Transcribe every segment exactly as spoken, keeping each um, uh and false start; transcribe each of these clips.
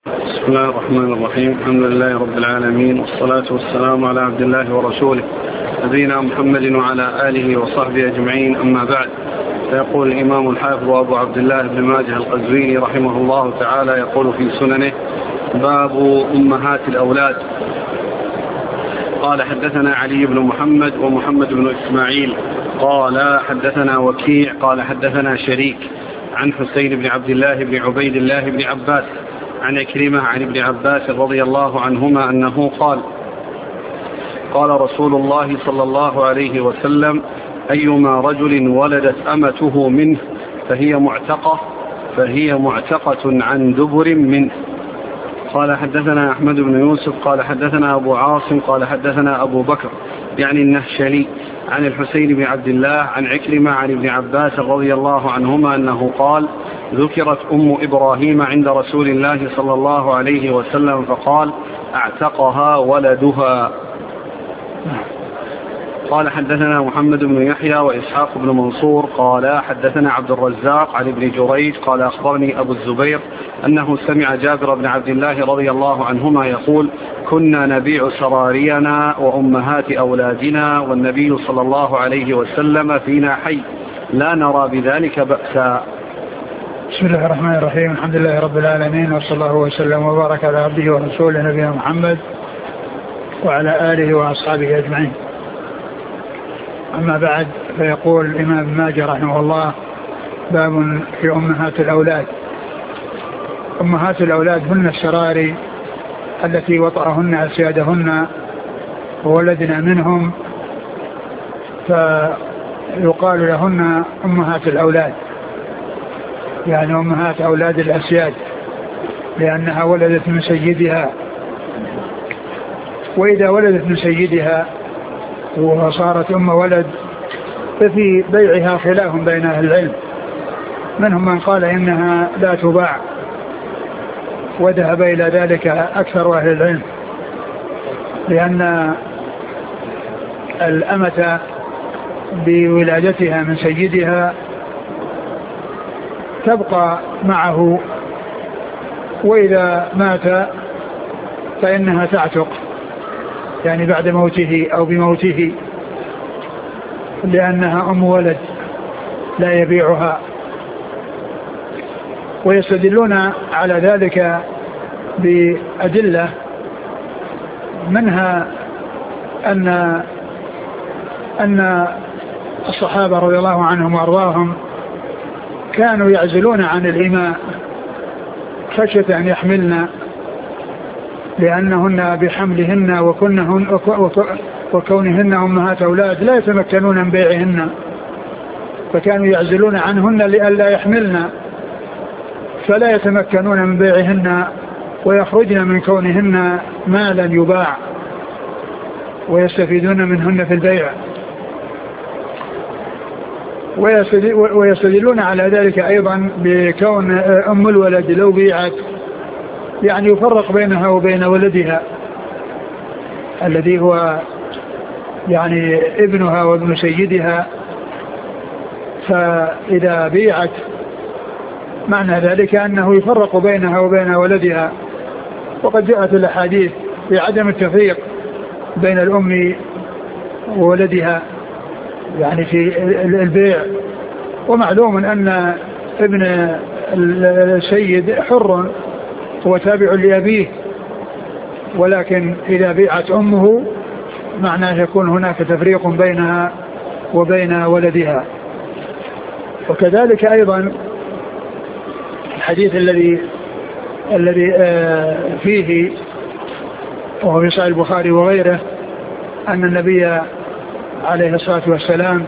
بسم الله الرحمن الرحيم. الحمد لله رب العالمين، والصلاة والسلام على عبد الله ورسوله نبينا محمد وعلى آله وصحبه أجمعين، أما بعد. فيقول الإمام الحافظ أبو عبد الله بن ماجه القزويني رحمه الله تعالى يقول في سننه: باب أمهات الأولاد. قال: حدثنا علي بن محمد ومحمد بن إسماعيل قال حدثنا وكيع قال حدثنا شريك عن حسين بن عبد الله بن عبيد الله بن عباس عن عكرمة عن ابن عباس رضي الله عنهما أنه قال: قال رسول الله صلى الله عليه وسلم: أيما رجل ولدت أمته منه فهي معتقة فهي معتقة عن دبر منه. قال: حدثنا أحمد بن يوسف قال حدثنا أبو عاصم قال حدثنا أبو بكر يعني النهشلي عن الحسين بن عبد الله عن عكرمة عن ابن عباس رضي الله عنهما أنه قال: ذكرت أم إبراهيم عند رسول الله صلى الله عليه وسلم فقال: اعتقها ولدها. قال: حدثنا محمد بن يحيى وإسحاق بن منصور قال حدثنا عبد الرزاق عن ابن جريج قال أخبرني أبو الزبير أنه سمع جابر بن عبد الله رضي الله عنهما يقول: كنا نبيع سرارينا وأمهات أولادنا والنبي صلى الله عليه وسلم فينا حي لا نرى بذلك بأسا. بسم الله الرحمن الرحيم. الحمد لله رب العالمين، وصلى الله وسلم وبارك على عبده ورسوله نبينا محمد وعلى آله وأصحابه أجمعين. أما بعد، فيقول الإمام ابن ماجه رحمه الله: باب في أمهات الأولاد. أمهات الأولاد هن السراري التي وطأهن أسيادهن وولدنا منهم، فيقال لهن أمهات الأولاد، يعني أمهات أولاد الأسياد، لأنها ولدت من سيدها. وإذا ولدت من سيدها وصارت أم ولد ففي بيعها خلاف بين أهل العلم، منهم من قال إنها لا تباع، وذهب إلى ذلك أكثر أهل العلم، لأن الأمة بولادتها من سيدها تبقى معه، وإذا مات فإنها تعتق، يعني بعد موته أو بموته، لأنها أم ولد لا يبيعها. ويستدلون على ذلك بأدلة، منها أن أن الصحابة رضي الله عنهم وأرضاهم كانوا يعزلون عن الإماء خشية أن يحملن، لأنهن بحملهن وكنهن وكونهن أمهات أولاد لا يتمكنون من بيعهن، فكانوا يعزلون عنهن لئلا يحملن، فلا يتمكنون من بيعهن ويخرجن من كونهن مالا يباع ويستفيدون منهن في البيع. ويستدلون على ذلك أيضا بكون أم الولد لو بيعت يعني يفرق بينها وبين ولدها الذي هو يعني ابنها وابن سيدها، فإذا بيعت معنى ذلك أنه يفرق بينها وبين ولدها. وقد جاءت الأحاديث بعدم التفريق بين الأم وولدها يعني في البيع. ومعلوم أن ابن السيد حر هو تابع لأبيه، ولكن إذا بيعت أمه معناه يكون هناك تفريق بينها وبين ولدها. وكذلك أيضا الحديث الذي الذي فيه وهو في صحيح البخاري وغيره أن النبي عليه الصلاة والسلام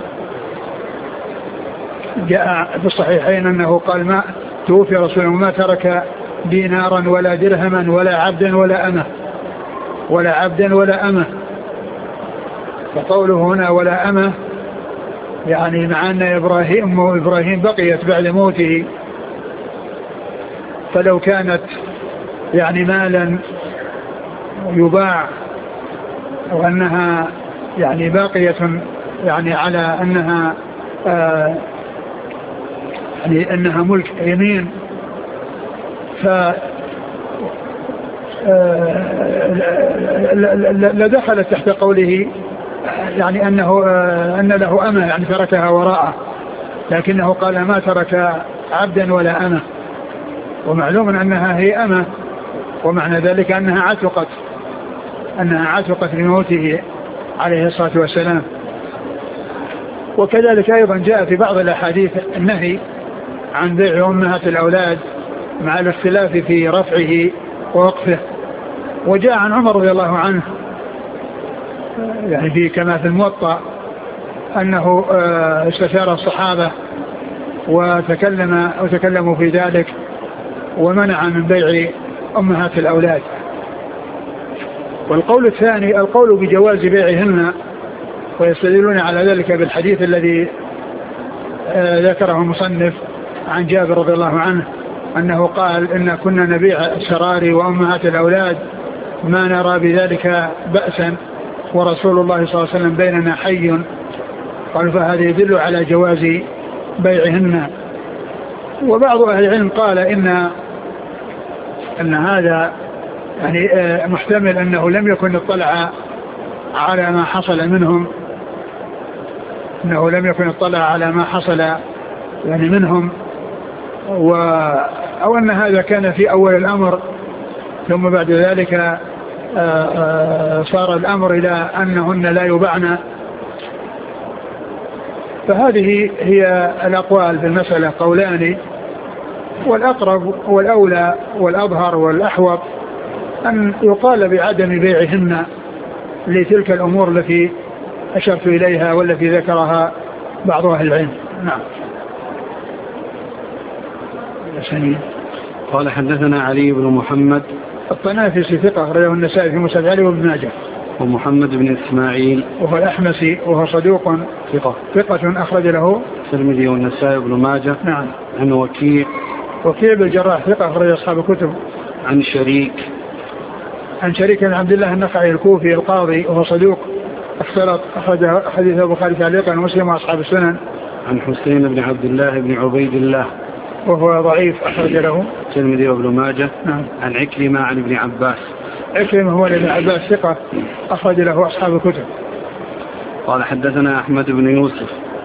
جاء في الصحيحين أنه قال: ما توفي رسول الله ما ترك دينارا ولا درهما ولا عبدا ولا أمه ولا عبدا ولا أمه. فقوله هنا ولا أمه يعني مع أن إبراهيم إبراهيم بقيت بعد موته، فلو كانت يعني مالا يباع وأنها يعني باقية يعني على أنها آه يعني أنها ملك يمين، لدخلت تحت قوله يعني أنه أن له أمة يعني تركها وراءه، لكنه قال ما ترك عبدا ولا أمة، ومعلوم أنها هي أمة، ومعنى ذلك أنها عتقت أنها عتقت لموته عليه الصلاة والسلام. وكذلك أيضا جاء في بعض الأحاديث النهي عن بيع أمهات الأولاد مع الاختلاف في رفعه ووقفه. وجاء عن عمر رضي الله عنه يعني في كما في الموطأ أنه استشار الصحابة وتكلم وتكلموا في ذلك ومنع من بيع أمهات الأولاد. والقول الثاني القول بجواز بيعهن، ويستدلون على ذلك بالحديث الذي ذكره المصنف عن جابر رضي الله عنه أنه قال إن كنا نبيع السراري وأمهات الأولاد ما نرى بذلك بأسا ورسول الله صلى الله عليه وسلم بيننا حي. قال فهذا يدل على جواز بيعهن. وبعض أهل العلم قال إن أن هذا يعني محتمل أنه لم يكن اطلع على ما حصل منهم أنه لم يكن اطلع على ما حصل يعني منهم و أو أن هذا كان في أول الأمر ثم بعد ذلك صار الأمر إلى أنهن لا يبعن. فهذه هي الأقوال في المسألة قولان، والأقرب والأولى والأظهر والأحوط أن يقال بعدم بيعهن لتلك الأمور التي أشرت إليها والتي ذكرها بعض أهل العلم. نعم. قال حدثنا علي بن محمد الطنافسي ثقة أخرجه النسائي في مسند علي وابن ماجه. ومحمد بن إسماعيل وهو الأحمسي وهو صدوق ثقة ثقة أخرج له الترمذي والنسائي وابن ماجه. نعم. عن وكيع وكيع بن الجراح ثقة أخرج أصحاب الكتب. عن شريك عن شريك بن عبد الله النخعي الكوفي القاضي وهو صدوق اختلط أخرج حديث البخاري تعليقا ومسلم وأصحاب السنن. عن حسين بن عبد الله بن عبيد الله وهو ضعيف أخرج له الترمذي وابن ماجه. نعم. عن عكرمة عن ابن عباس. عكرمة هو ابن عباس ثقة أخرج له أصحاب الكتب. قال حدثنا أحمد بن يوسف.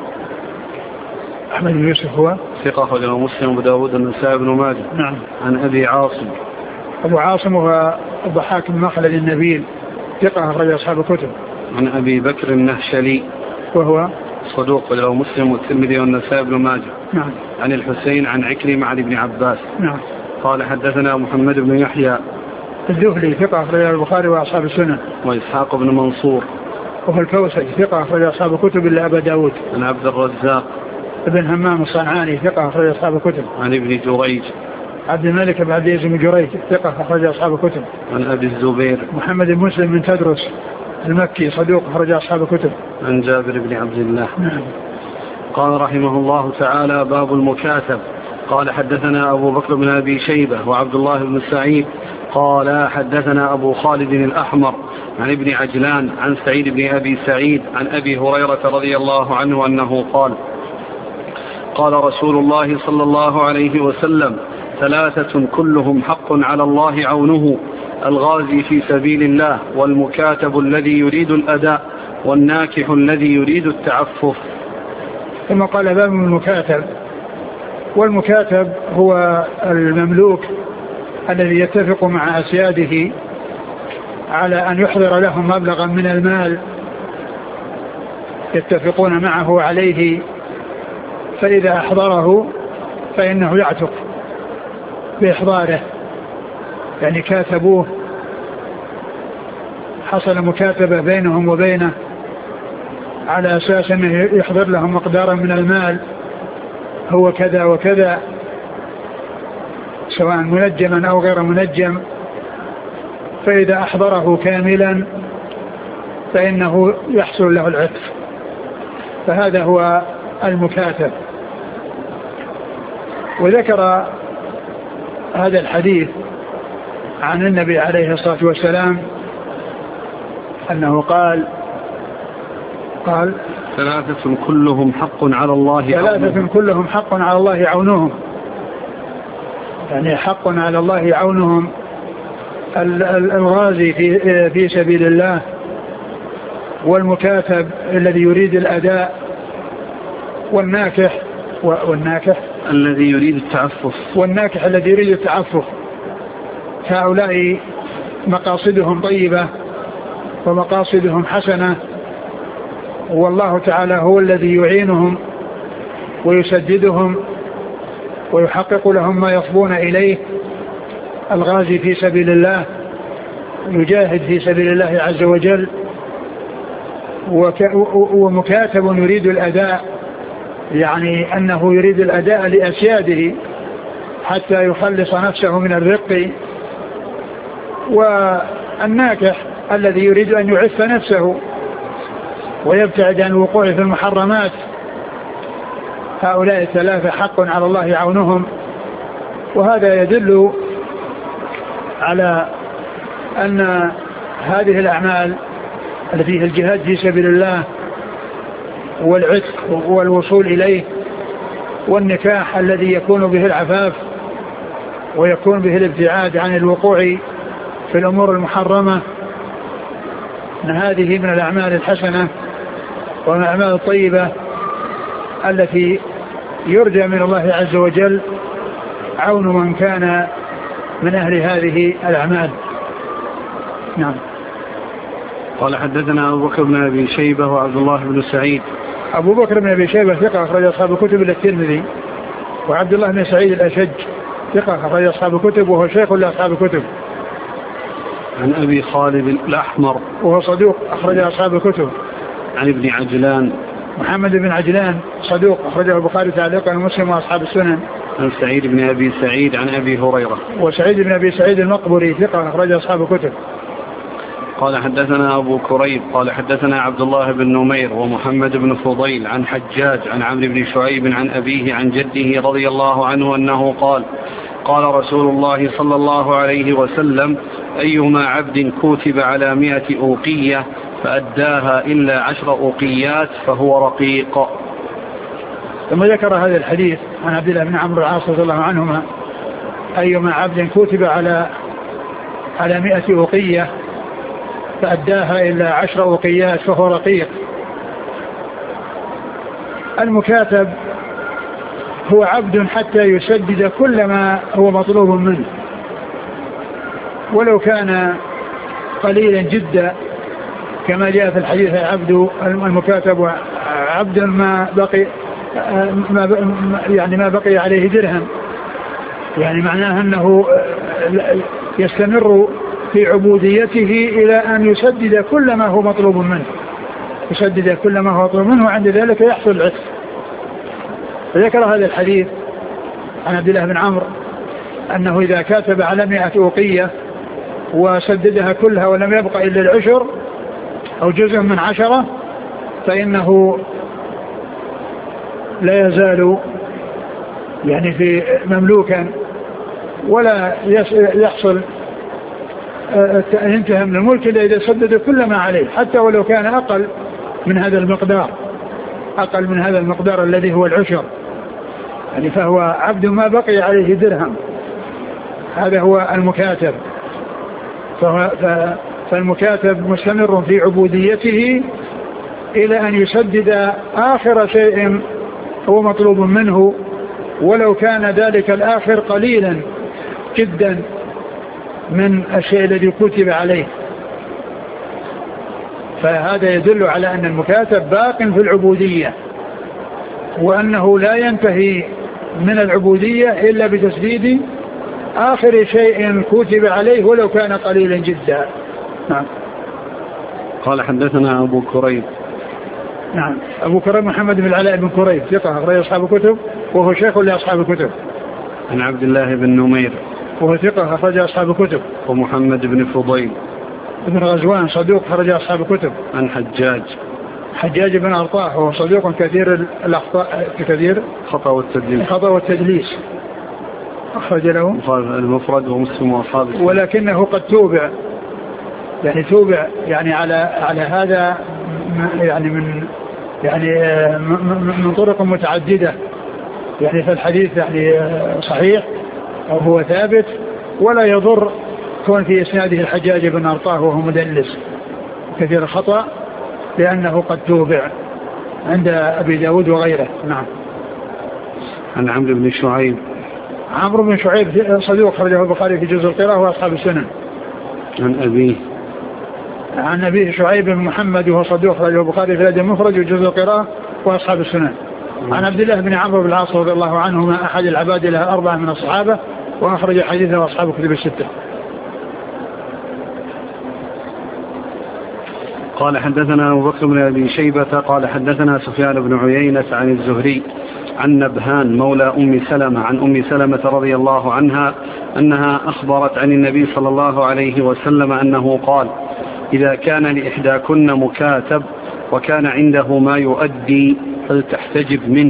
أحمد بن يوسف هو ثقة أخرج له مسلم وأبو داود والنسائي وابن ماجه. نعم. عن أبي عاصم. أبو عاصم هو الضحاك بن مخلد النبيل ثقة أخرج أصحاب الكتب. عن أبي بكر النهشلي وهو صدوق له مسلم والترمذي والنسائي وابن ماجه. نعم. عن الحسين عن عكرمة عن ابن عباس. نعم. قال حدثنا محمد بن يحيى الذهلي ثقة أخرج البخاري وأصحاب السنن. وإسحاق بن منصور وهو الكوسج ثقة أخرج أصحاب الكتب إلا أبا داود. عن عبد الرزاق ابن همام الصنعاني ثقة أخرج أصحاب الكتب. عن ابن جريج عبد الملك بن عبد العزيز بن جريج ثقة أخرج أصحاب الكتب. عن أبي الزبير محمد بن مسلم بن تدرس المكي صدوق أخرج أصحاب الكتب. عن جابر بن عبد الله. نعم. قال رحمه الله تعالى باب المكاتب. قال حدثنا أبو بكر بن أبي شيبة وعبد الله بن سعيد قال حدثنا أبو خالد الأحمر عن ابن عجلان عن سعيد بن أبي سعيد عن أبي هريرة رضي الله عنه أنه قال قال رسول الله صلى الله عليه وسلم ثلاثة كلهم حق على الله عونه: الغازي في سبيل الله، والمكاتب الذي يريد الأداء، والناكح الذي يريد التعفف. ثم قال باب المكاتب. والمكاتب هو المملوك الذي يتفق مع أسياده على أن يحضر لهم مبلغا من المال يتفقون معه عليه، فإذا أحضره فإنه يعتق بإحضاره، يعني كاتبوه، حصل مكاتبة بينهم وبينه على أساس أنه يحضر لهم مقدارا من المال هو كذا وكذا، سواء منجما أو غير منجم، فإذا أحضره كاملا فإنه يحصل له العتق. فهذا هو المكاتب. وذكر هذا الحديث عن النبي عليه الصلاة والسلام أنه قال قال ثلاثة كلهم حق على الله ثلاثة كلهم حق على الله عونهم، يعني حق على الله عونهم الغازي في في سبيل الله، والمكاتب الذي يريد الأداء، والناكح والناكح الذي يريد التعفف والناكح الذي يريد التعفف. هؤلاء مقاصدهم طيبة ومقاصدهم حسنة، والله تعالى هو الذي يعينهم ويسددهم ويحقق لهم ما يصبون إليه. الغازي في سبيل الله يجاهد في سبيل الله عز وجل، ومكاتب يريد الأداء، يعني أنه يريد الأداء لأسياده حتى يخلص نفسه من الرق. والناكح الذي يريد أن يعف نفسه ويبتعد عن الوقوع في المحرمات. هؤلاء الثلاثة حق على الله عونهم، وهذا يدل على أن هذه الأعمال التي هي الجهاد في سبيل الله والعتق والوصول إليه والنكاح الذي يكون به العفاف ويكون به الابتعاد عن الوقوع في الأمور المحرمة، أن هذه من الأعمال الحسنة ومن الأعمال الطيبة التي يرجى من الله عز وجل عون من كان من أهل هذه الأعمال. نعم. قال حدثنا أبو بكر بن أبي شيبة وعبد الله بن سعيد. أبو بكر بن أبي شيبة ثقة أخرج أصحاب الكتب إلا الترمذي، وعبد الله بن سعيد الأشج ثقة أخرج أصحاب الكتب وهو شيخ لأصحاب الكتب. عن أبي خالد الأحمر وهو صدوق أخرج أصحاب الكتب. عن ابن عجلان محمد بن عجلان صدوق أخرجه البخاري تعليقا ومسلم وأصحاب السنن. عن سعيد بن أبي سعيد عن أبي هريرة. وسعيد بن أبي سعيد المقبري ثقة أخرج أصحاب الكتب. قال حدثنا أبو كريب قال حدثنا عبد الله بن نمير ومحمد بن فضيل عن حجاج عن عمرو بن شعيب عن أبيه عن جده رضي الله عنه أنه قال قال رسول الله صلى الله عليه وسلم أيما عبد كتب على مئة أوقية فأداها إلا عشر أوقيات فهو رقيق. ثم ذكر هذا الحديث عن عبد الله بن عمرو العاص رضي الله عنهما أيما عبد كتب على على مئة أوقية فأداها إلا عشر أوقيات فهو رقيق. المكاتب هو عبد حتى يسدد كل ما هو مطلوب منه ولو كان قليلا جدا، كما جاء في الحديث عبد المكاتب عبد ما بقي ما يعني ما بقي عليه درهم، يعني معناه أنه يستمر في عبوديته إلى أن يسدد كل ما هو مطلوب منه يسدد كل ما هو مطلوب منه وعند ذلك يحصل العتق. فذكر هذا الحديث عن عبد الله بن عمرو أنه إذا كاتب على مئة أوقية وسددها كلها ولم يبقى إلا العشر أو جزء من عشرة فإنه لا يزال يعني في مملوكا ولا يحصل ينتهي من الملك إلا إذا سدد كل ما عليه، حتى ولو كان أقل من هذا المقدار أقل من هذا المقدار الذي هو العشر، يعني فهو عبد ما بقي عليه درهم. هذا هو المكاتب. فالمكاتب مستمر في عبوديته إلى أن يسدد آخر شيء هو مطلوب منه ولو كان ذلك الآخر قليلا جدا من الشيء الذي كتب عليه. فهذا يدل على أن المكاتب باق في العبودية، وأنه لا ينتهي من العبودية إلا بتسديد آخر شيء كتب عليه ولو كان قليلا جدا. نعم. قال حدثنا أبو كريب. نعم. أبو كريب محمد بن العلاء بن كريب ثقة أخرج أصحاب الكتب وهو شيخ لأصحاب الكتب. عن عبد الله بن نمير وهو ثقة أخرج أصحاب الكتب. ومحمد بن فضيل ابن غزوان صدوق أخرج أصحاب الكتب. عن حجاج حجاج بن أرطاح وهو صدوق كثير الأخطاء كثير خطأ والتدليس خطأ والتدليس أخرج له المفرد ومسلم وأصحابه، ولكنه قد توبع يعني توبع يعني على على هذا يعني من يعني من طرق متعددة، يعني فالحديث يعني صحيح أو هو ثابت ولا يضر ويكون في إسناده الحجاج بن أرطاه وهو مدلس كثير الخطأ لأنه قد توبع عند أبي داود وغيره. نعم. عن عمرو بن شعيب. عمرو بن شعيب صدوق خرجه البخاري في جزء القراءة وأصحاب السنن. عن أبيه. عن أبيه شعيب بن محمد وهو صدوق خرجه البخاري في الأدب المفرد وجزء القراءة وأصحاب السنن. عن عبد الله بن عمرو بن العاص رضي الله عنهما أحد العباد له أربعة من الصحابة وأخرج حديثه وأصحاب كتب الستة. قال حدثنا أبو بكر بن أبي شيبة قال حدثنا سفيان بن عيينة عن الزهري عن نبهان مولى أم سلمة عن أم سلمة رضي الله عنها أنها أخبرت عن النبي صلى الله عليه وسلم أنه قال: إذا كان لإحداكن مكاتب وكان عنده ما يؤدي فلتحتجب منه.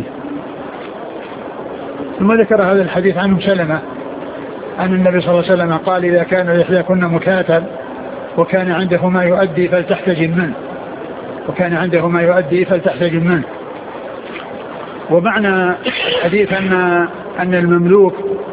ثم ذكر هذا الحديث عن أم سلمة أن النبي صلى الله عليه وسلم قال: إذا كان لإحداكن مكاتب وكان عنده ما يؤدي فلتحتجب منه وكان عنده ما يؤدي فلتحتجب منه. ومعنى الحديث أن أن المملوك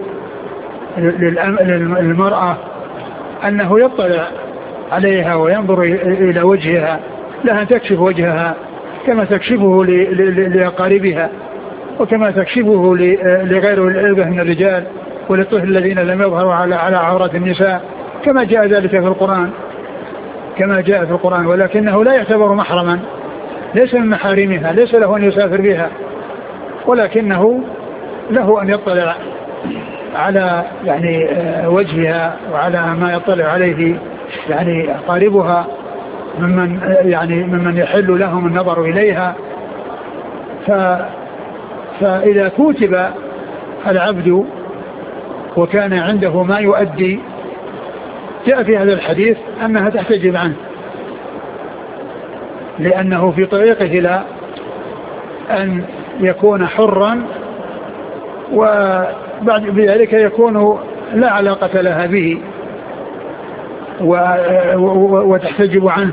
للمرأة أنه يطلع عليها وينظر إلى وجهها، لها تكشف وجهها كما تكشفه لأقاربها وكما تكشفه لغير الإلبة من الرجال وللطفل الذين لم يظهروا على على عورات النساء كما جاء ذلك في القرآن كما جاء في القرآن ولكنه لا يعتبر محرما، ليس من محارمها، ليس له أن يسافر بها، ولكنه له أن يطلع على يعني وجهها وعلى ما يطلع عليه يعني أقاربها ممن يعني ممن يحل لهم النظر إليها. ف فإذا كتب العبد وكان عنده ما يؤدي جاء في هذا الحديث أنها تحتجب عنه لأنه في طريقه إلى أن يكون حرا وبعد بذلك يكون لا علاقة لها به وتحتجب عنه.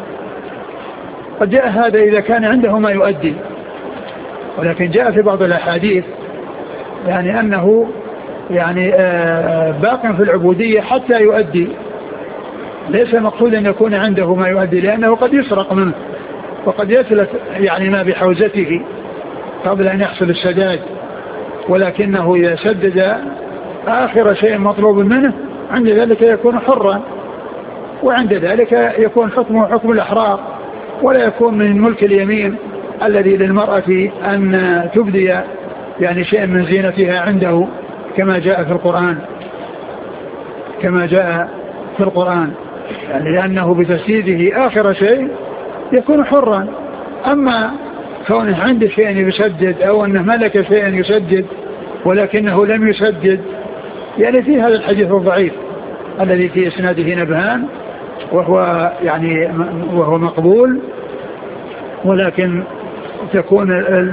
قد جاء هذا إذا كان عنده ما يؤدي، ولكن جاء في بعض الأحاديث يعني أنه يعني باق في العبودية حتى يؤدي، ليس مقصود أن يكون عنده ما يؤدي لأنه قد يسرق منه وقد يسلت يعني ما بحوزته قبل أن يحصل السداد، ولكنه إذا سدد آخر شيء مطلوب منه عند ذلك يكون حرا، وعند ذلك يكون حكمه حكم الأحرار ولا يكون من ملك اليمين الذي للمرأة أن تبدي يعني شيء من زينتها عنده كما جاء في القرآن كما جاء في القرآن يعني لأنه بتسديده آخر شيء يكون حرا. أما كونه عنده شيء يسدد أو أنه ملك شيء يسدد ولكنه لم يسدد يعني في هذا الحديث الضعيف الذي في إسناده نبهان وهو يعني وهو مقبول، ولكن تكون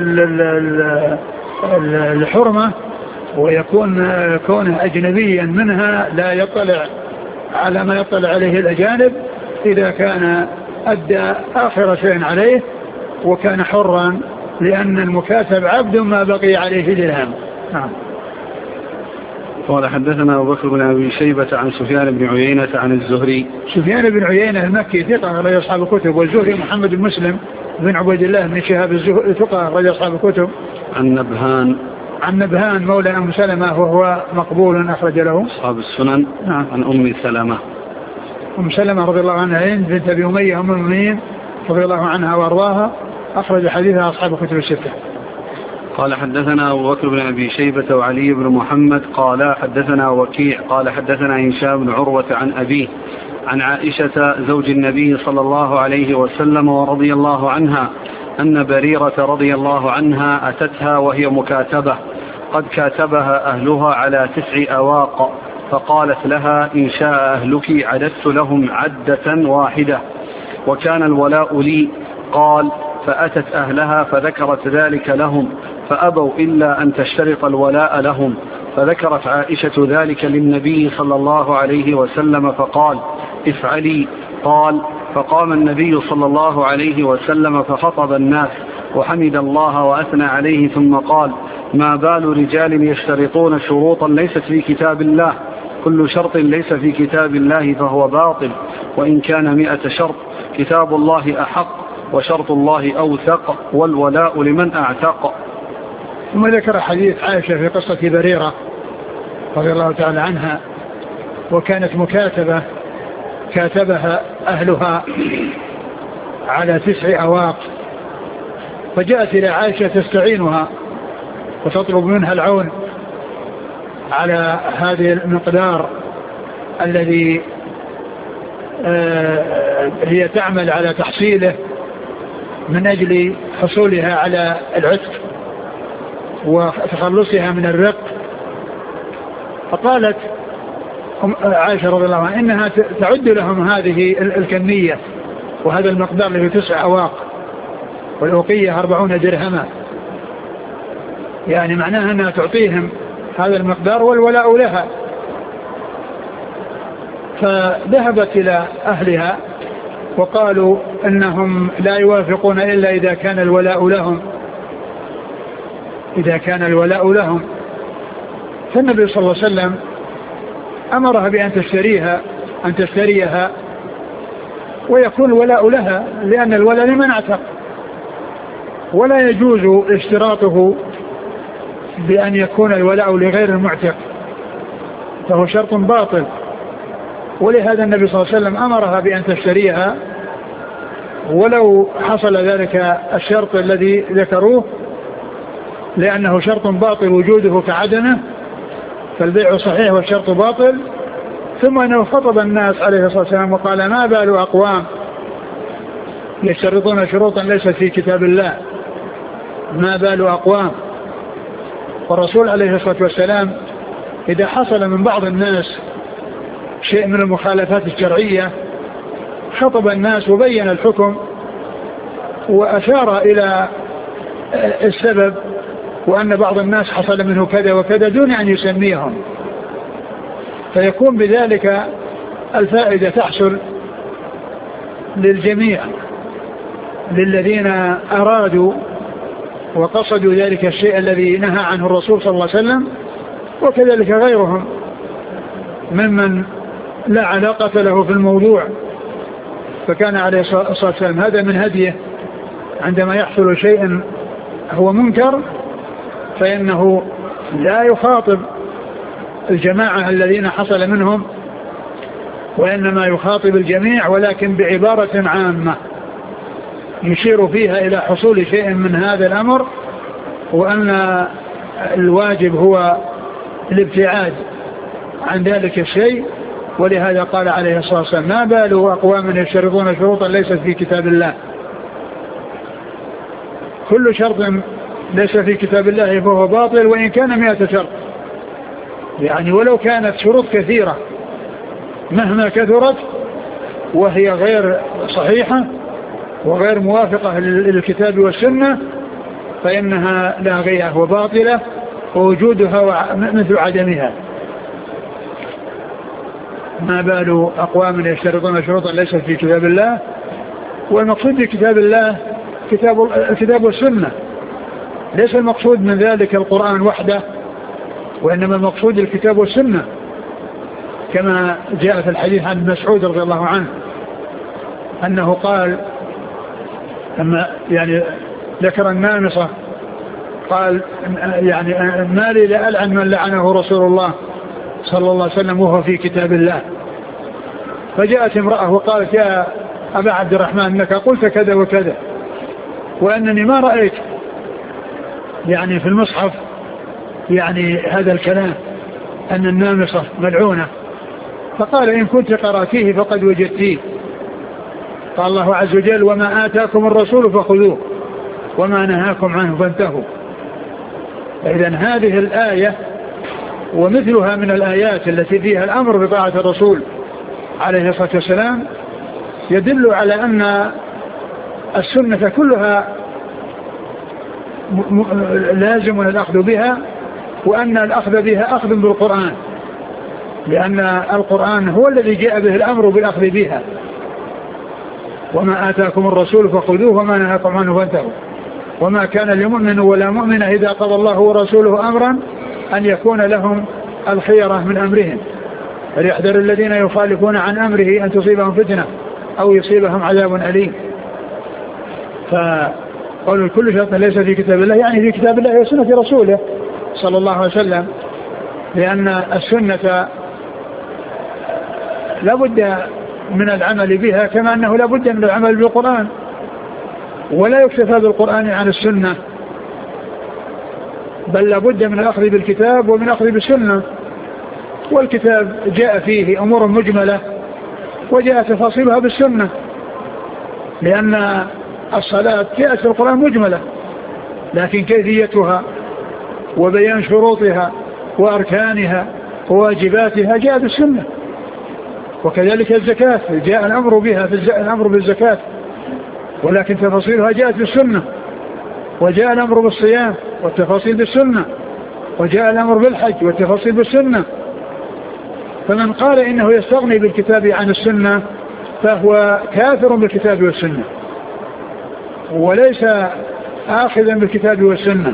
الحرمة ويكون كونه أجنبيا منها لا يطلع على ما يطلع عليه الأجانب إذا كان أدى آخر شيء عليه وكان حرا، لأن المكاتب عبد ما بقي عليه درهم. نعم. قال حدثنا أبو بكر بن أبي شيبة عن سفيان بن عيينة عن الزهري. سفيان بن عيينة المكي ثقة رجل أصحاب الكتب، والزهري محمد بن مسلم بن عبيد الله بن شهاب الزهري ثقة رجل أصحاب الكتب. عن نبهان عن نبهان مولى أم سلمة وهو مقبول أخرج له أصحاب السنن. نعم. عن أم سلمة أم سلمة رضي الله عنها بنت أبي أمية أم المؤمنين رضي الله عنها وأرضاها أخرج حديثها أصحاب الكتب الستة. قال حدثنا أبو بكر بن أبي شيبة وعلي بن محمد قال حدثنا وكيع قال حدثنا هشام بن عروة عن أبيه عن عائشة زوج النبي صلى الله عليه وسلم ورضي الله عنها أن بريرة رضي الله عنها أتتها وهي مكاتبة قد كاتبها أهلها على تسع أواق، فقالت لها: إن شاء أهلك عددت لهم عدة واحدة وكان الولاء لي. قال: فأتت أهلها فذكرت ذلك لهم فأبوا إلا أن تشترط الولاء لهم، فذكرت عائشة ذلك للنبي صلى الله عليه وسلم فقال: افعلي. قال: فقام النبي صلى الله عليه وسلم فخطب الناس وحمد الله وأثنى عليه ثم قال: ما بال رجال يشترطون شروطا ليست في كتاب الله؟ كل شرط ليس في كتاب الله فهو باطل وإن كان مئة شرط. كتاب الله أحق وشرط الله أوثق والولاء لمن أعتق. ثم ذكر حديث عائشة في قصة بريرة رضي الله تعالى عنها، وكانت مكاتبة كاتبها أهلها على تسع أواق، فجاءت إلى عائشة تستعينها وتطلب منها العون على هذه المقدار الذي هي تعمل على تحصيله من أجل حصولها على العتق وتخلصها من الرق. فقالت عائشة رضي الله عنها إنها تعد لهم هذه الكمية وهذا المقدار اللي في تسع أواق، والأوقية أربعون درهما، يعني معناها أنها تعطيهم هذا المقدار والولاء لها. فذهبت إلى أهلها وقالوا إنهم لا يوافقون إلا إذا كان الولاء لهم إذا كان الولاء لهم فالنبي صلى الله عليه وسلم أمرها بأن تشتريها أن تشتريها ويكون الولاء لها، لأن الولاء لمن اعتق، ولا يجوز اشتراطه بأن يكون الولاء لغير المعتق، فهو شرط باطل. ولهذا النبي صلى الله عليه وسلم أمرها بأن تشتريها ولو حصل ذلك الشرط الذي ذكروه، لأنه شرط باطل وجوده كعدمه، فالبيع صحيح والشرط باطل. ثم أنه خطب الناس عليه الصلاة والسلام وقال: ما بال أقوام يشترطون شروطا ليست في كتاب الله، ما بال أقوام. والرسول عليه الصلاة والسلام إذا حصل من بعض الناس شيء من المخالفات الشرعية خطب الناس وبين الحكم وأشار إلى السبب، وأن بعض الناس حصل منه كذا وكذا دون أن يسميهم، فيكون بذلك الفائدة تحصل للجميع، للذين أرادوا وقصدوا ذلك الشيء الذي نهى عنه الرسول صلى الله عليه وسلم، وكذلك غيرهم ممن لا علاقة له في الموضوع. فكان عليه الصلاة والسلام هذا من هديه، عندما يحصل شيء هو منكر فإنه لا يخاطب الجماعة الذين حصل منهم، وإنما يخاطب الجميع، ولكن بعبارة عامة يشير فيها إلى حصول شيء من هذا الأمر، وأن الواجب هو الابتعاد عن ذلك الشيء. ولهذا قال عليه الصلاة والسلام: ما بال أقوام يشترطون شروطا ليست في كتاب الله. كل شرط ليس في كتاب الله فهو باطل وإن كان مئة شرط، يعني ولو كانت شروط كثيرة مهما كثرت وهي غير صحيحة وغير موافقة للكتاب والسنة فإنها لاغية وباطلة ووجودها مثل عدمها. ما بال أقوام يشترطون شروطا ليست في كتاب الله، والمقصود بكتاب الله كتاب الكتاب والسنة، ليس المقصود من ذلك القرآن وحده، وإنما المقصود الكتاب والسنة، كما جاء في الحديث عن مسعود رضي الله عنه أنه قال لما يعني ذكر النامصة قال: يعني ما لي لألعن من لعنه رسول الله صلى الله عليه وسلم وهو في كتاب الله. فجاءت امرأة وقالت: يا أبا عبد الرحمن إنك قلت كذا وكذا، وأنني ما رأيت يعني في المصحف يعني هذا الكلام أن النامصة ملعونة. فقال: إن كنت قرأتيه فقد وجدتيه. قال الله عز وجل: وما آتاكم الرسول فخذوه وما نهاكم عنه فانتهوا. فإذن هذه الآية ومثلها من الآيات التي فيها الأمر بطاعة الرسول عليه الصلاة والسلام يدل على أن السنة كلها لازم الأخذ بها، وأن الأخذ بها أخذ بالقرآن، لأن القرآن هو الذي جاء به الأمر بالأخذ بها. وما آتاكم الرسول فخذوه وما نهاكم عنه فانتهوا. وما كان لمؤمن ولا مؤمنة إذا قضى الله ورسوله أمرا أن يكون لهم الخيرة من أمرهم. فليحذر الذين يخالفون عن أمره أن تصيبهم فتنة أو يصيبهم عذاب أليم. فقالوا كل شرط ليس في كتاب الله يعني في كتاب الله وسنة رسوله صلى الله عليه وسلم، لأن السنة لا بد من العمل بها كما أنه لا بد من العمل بالقرآن، ولا يكتفى بالقرآن عن السنة، بل لا بد من الأخذ بالكتاب ومن الأخذ بالسنة. والكتاب جاء فيه أمور مجملة وجاء تفاصيلها بالسنة، لأن الصلاة جاءت في القرآن مجملة، لكن كيفيتها وبيان شروطها وأركانها وواجباتها جاء بالسنة. وكذلك الزكاة جاء الأمر بها في الأمر بالزكاة، ولكن تفاصيلها جاءت بالسنة. وجاء الأمر بالصيام والتفاصيل بالسنة، وجاء الأمر بالحج والتفاصيل بالسنة. فمن قال إنه يستغني بالكتاب عن السنة فهو كافر بالكتاب والسنة، وليس آخذا بالكتاب والسنة.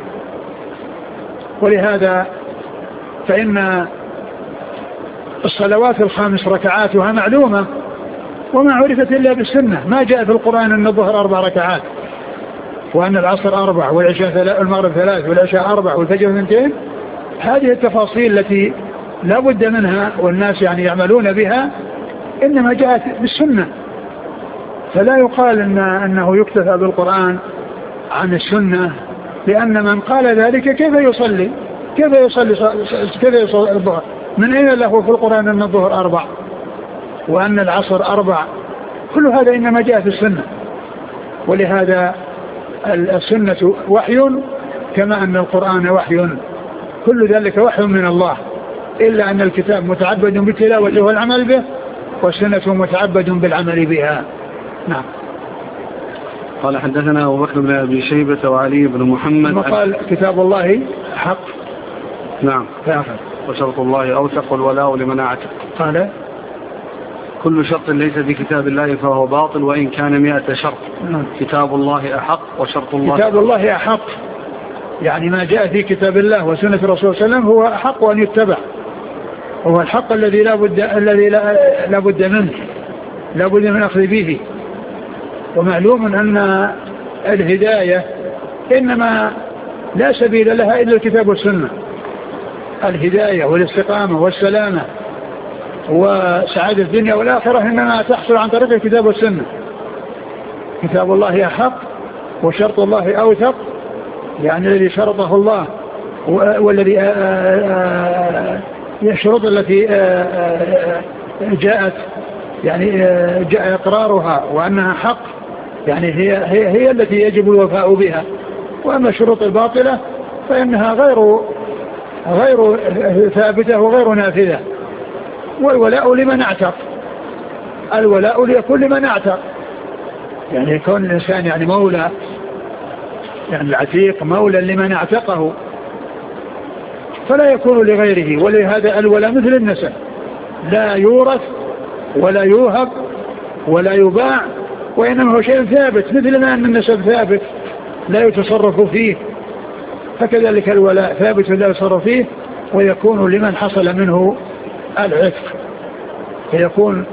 ولهذا فإن الصلوات الخمس ركعاتها معلومة وما عرفت إلا بالسنة. ما جاء في القرآن أن الظهر أربع ركعات وأن العصر أربع والعشاء المغرب ثلاث والعشاء أربع والفجر اثنتين. هذه التفاصيل التي لا بد منها والناس يعني يعملون بها إنما جاءت بالسنة. فلا يقال إن أنه يكتفى بالقرآن عن السنة، لأن من قال ذلك كيف يصلي كيف يصلي كيف يصلي الظهر؟ من أين له في القرآن أن الظهر أربع وأن العصر أربع؟ كل هذا إنما جاء في السنة. ولهذا السنة وحي كما أن القرآن وحي، كل ذلك وحي من الله، إلا أن الكتاب متعبد بتلاوته والعمل به، والسنة متعبد بالعمل بها. نعم. قال حدثنا أبو بكر بن أبي شيبة وعلي بن محمد قال كتاب الله حق. نعم. وشرط الله أوثق والولاء لمن أعتق. قال كل شرط ليس في كتاب الله فهو باطل وإن كان مئة شرط. نعم. كتاب الله أحق وشرط الله كتاب الله أحق، يعني ما جاء في كتاب الله وسنة الرسول صلى الله عليه وسلم هو أحق أن يتبع، هو الحق الذي لا بد الذي لا بد منه، لا بد من أخذ به. ومعلوم أن الهداية إنما لا سبيل لها إلا الكتاب والسنة. الهداية والاستقامة والسلامة وسعادة الدنيا والآخرة إنما تحصل عن طريق الكتاب والسنة. كتاب الله أحق وشرط الله أوثق، يعني الذي شرطه الله والذي الشروط التي جاءت يعني جاء إقرارها وأنها حق، يعني هي, هي, هي التي يجب الوفاء بها. وأما الشروط الباطلة فإنها غير غير ثابتة وغير نافذة. والولاء لمن اعتق، الولاء ليكون لمن اعتق، يعني يكون الإنسان يعني مولى، يعني العتيق مولى لمن اعتقه، فلا يكون لغيره. ولهذا الولاء مثل النسب، لا يورث ولا يوهب ولا يباع، وإنما هو شيء ثابت، مثل ما أن النسب ثابت لا يتصرف فيه، فكذلك الولاء ثابت لا يتصرف فيه، ويكون لمن حصل منه العتق، فيكون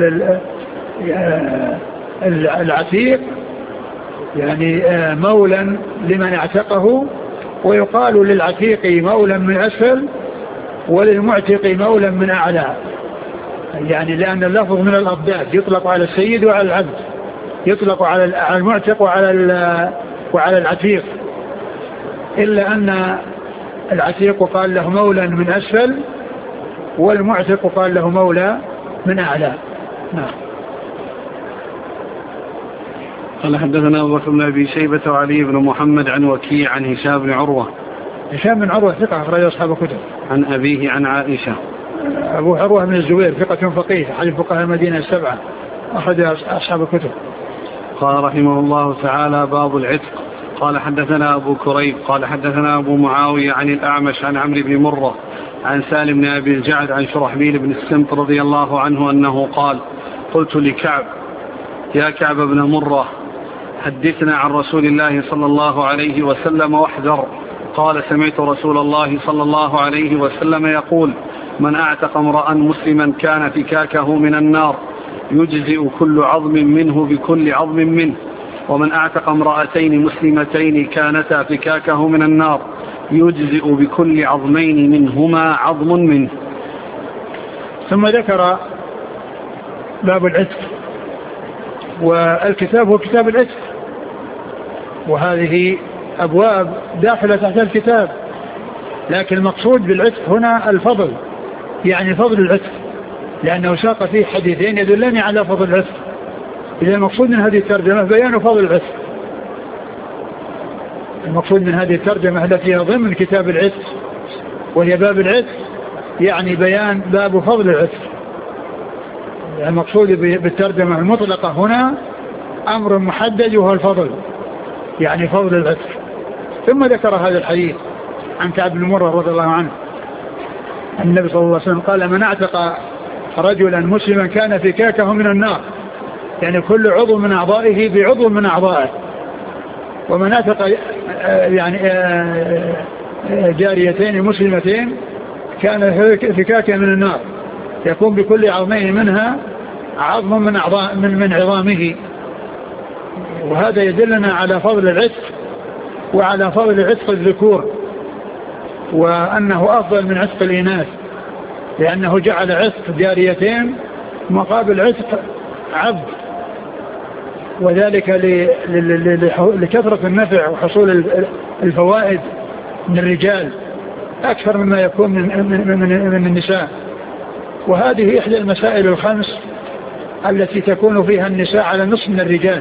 العتيق يعني مولا لمن اعتقه، ويقال للعتيق مولا من أسفل وللمعتق مولا من أعلى، يعني لأن اللفظ من الأضداد يطلق على السيد وعلى العبد، يطلق على المعتق وعلى وعلى العتيق، إلا أن العتيق قال له مولا من أسفل والمعتق قال له مولى من أعلى. نعم. قال حدثنا أبو بكر بن أبي شيبة وعلي بن محمد عن وكيع عن هشام بن عروة. هشام بن عروة ثقة أخرج أصحاب كتب. عن أبيه عن عائشة. أبو عروة بن الزبير ثقة فقيه أحد فقهاء المدينة السبعة أخرج أصحاب كتب. قال رحمه الله تعالى باب العتق. قال حدثنا أبو كريب قال حدثنا أبو معاوية عن الأعمش عن عمرو بن مرة عن سالم بن أبي الجعد عن شرحبيل بن السمت رضي الله عنه أنه قال قلت لكعب يا كعب بن مرة حدثنا عن رسول الله صلى الله عليه وسلم واحذر. قال سمعت رسول الله صلى الله عليه وسلم يقول من أعتق امرأ مسلما كان فكاكه من النار يجزئ كل عظم منه بكل عظم منه. ومن أعتق امرأتين مسلمتين كانتا فكاكه من النار يجزئ بكل عظمين منهما عظم منه. ثم ذكر باب العتق، والكتاب هو كتاب العتق، وهذه أبواب داخلة تحت الكتاب، لكن المقصود بالعتق هنا الفضل، يعني فضل العتق، لأنه ساق فيه حديثين يدلان على فضل العتق. إذا المقصود من هذه الترجمة بيان فضل العتق، المقصود من هذه الترجمة التي هي ضمن كتاب العتق وهي باب العتق، يعني بيان باب فضل العتق. المقصود بالترجمة المطلقة هنا أمر محدد وهو الفضل، يعني فضل العتق. ثم ذكر هذا الحديث عن كعب بن مرة رضي الله عنه النبي صلى الله عليه وسلم قال: من اعتق رجلا مسلما كان فكاكه من النار، يعني كل عضو من أعضائه بعضو من أعضائه. ومن اعتق يعني جاريتين مسلمتين كان فكاكه من النار، يكون بكل عظمين منها عظم من أعضاء من من عظامه. وهذا يدلنا على فضل العتق وعلى فضل عتق الذكور، وأنه أفضل من عتق الإناث، لأنه جعل عتق جاريتين مقابل عتق عبد، وذلك لكثرة النفع وحصول الفوائد من الرجال أكثر مما يكون من, من, من, من النساء. وهذه إحدى المسائل الخمس التي تكون فيها النساء على نصف من الرجال.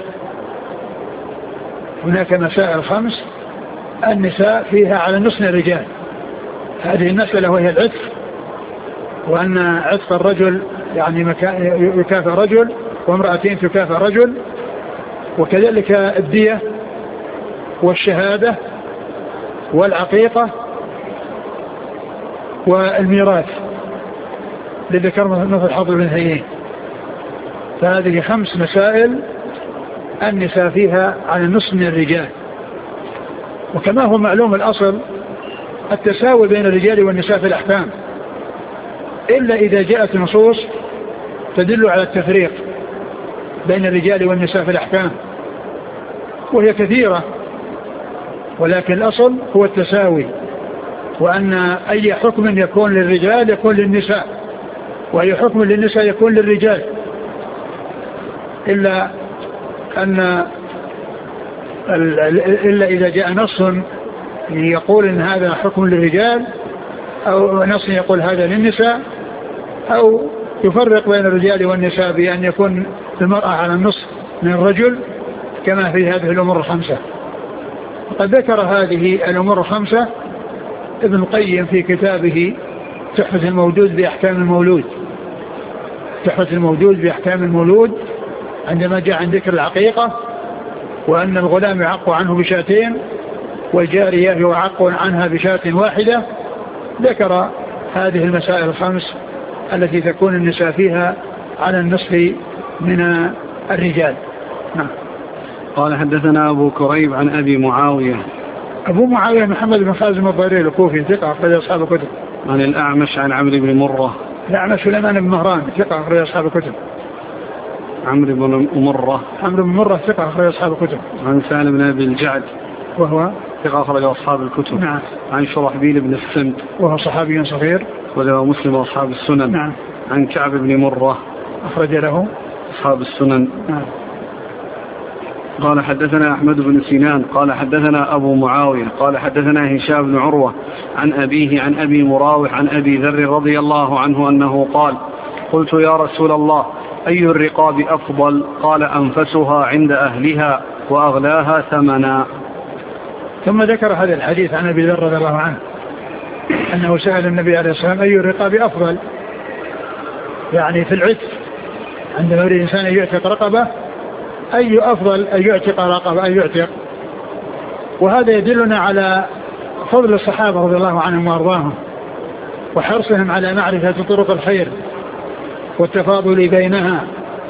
هناك مسائل خمس النساء فيها على نصف من الرجال. هذه المسألة وهي العتق، وأن عتق الرجل يعني يكافئ رجل، وامرأتين تكافئ رجل، وكذلك الدية والشهادة والعقيقة والميراث للذكر مثل حظ الأنثيين. فهذه خمس مسائل النساء فيها على النصف من الرجال. وكما هو معلوم الأصل التساوي بين الرجال والنساء في الأحكام، إلا إذا جاءت نصوص تدل على التفريق بين الرجال والنساء في الأحكام، وهي كثيرة، ولكن الأصل هو التساوي، وأن أي حكم يكون للرجال يكون للنساء، وأي حكم للنساء يكون للرجال، إلا أن إلا إذا جاء نص يقول إن هذا حكم للرجال، أو نص يقول هذا للنساء، أو يفرق بين الرجال والنساء بأن يكون المرأة على النصف من الرجل، كما في هذه الأمور الخمسة. وقد ذكر هذه الأمور الخمسة ابن القيم في كتابه تحفة المولود بأحكام المولود، تحفة المولود بأحكام المولود، عندما جاء عن ذكر العقيقة وأن الغلام يعق عنه بشاتين والجارية يعق عنها بشاة واحدة، ذكر هذه المسائل الخمس التي تكون النساء فيها على النصف من الرجال. نعم. قال: حدثنا أبو كريب عن أبي معاوية. أبو معاوية محمد بن خازم الضريري الكوفي ثقة أخرج أصحاب الكتب. عن الأعمش عن عمرو بن مرة. الأعمش سليمان بن مهران ثقة أخرج أصحاب الكتب. عمرو بن مرة. عمرو بن مرة ثقة أخرج أصحاب الكتب. عن سالم بن أبي الجعد وهو ثقة أخرج أصحاب الكتب. نعم. عن شرحبيل بن السمت وهو صحابي صغير وله مسلم وأصحاب السنن. نعم. عن كعب بن مرة أخرج له أصحاب السنن. نعم. قال: حدثنا أحمد بن سنان قال حدثنا أبو معاوية قال حدثنا هشام بن عروة عن أبيه عن أبي مراوح عن أبي ذر رضي الله عنه أنه قال: قلت يا رسول الله أي الرقاب أفضل؟ قال: أنفسها عند أهلها وأغلاها ثمنا. ثم ذكر هذا الحديث عن أبي ذر رضي الله عنه أنه سأل النبي عليه الصلاة والسلام: أي الرقاب أفضل؟ يعني في العتق، عندما يريد الإنسان أن يعتق رقبة أي أفضل أن يعتق رقبة أن يعتق. وهذا يدلنا على فضل الصحابة رضي الله عنهم وأرضاهم وحرصهم على معرفة طرق الخير والتفاضل بينها،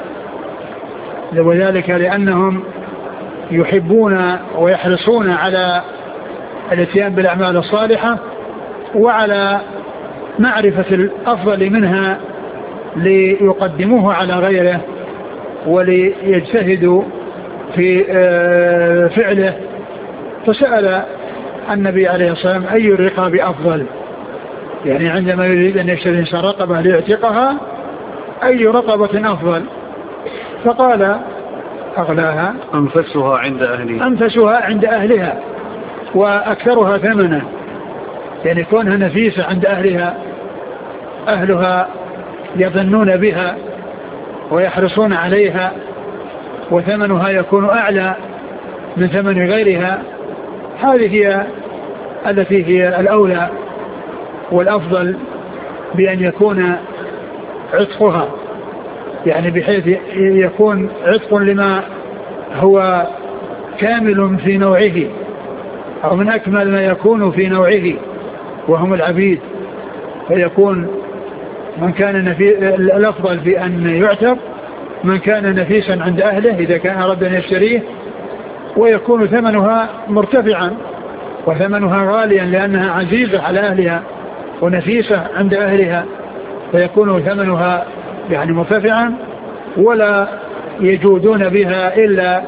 وذلك لأنهم يحبون ويحرصون على الاتيان بالأعمال الصالحة وعلى معرفة الأفضل منها ليقدموه على غيره وليجتهدوا في فعله. فسأل النبي عليه الصلاة والسلام أي الرقاب أفضل، يعني عندما يريد أن يشتري إنسان رقبة ليعتقها أي رقبة أفضل؟ فقال أغلاها أنفسها عند أهلها أنفسها عند أهلها وأكثرها ثمنا، يعني كونها نفيسة عند أهلها، أهلها يظنون بها ويحرصون عليها وثمنها يكون أعلى من ثمن غيرها، هذه هي التي هي الأولى والأفضل بأن يكون عتقها، يعني بحيث يكون عتق لما هو كامل في نوعه أو من أكمل ما يكون في نوعه وهم العبيد، فيكون من كان نفي... الأفضل بأن يعتق من كان نفيسا عند أهله إذا كان أراد أن يشتريه، ويكون ثمنها مرتفعا وثمنها غاليا لأنها عزيزة على أهلها ونفيسة عند أهلها، فيكون ثمنها يعني مرتفعا ولا يجودون بها إلا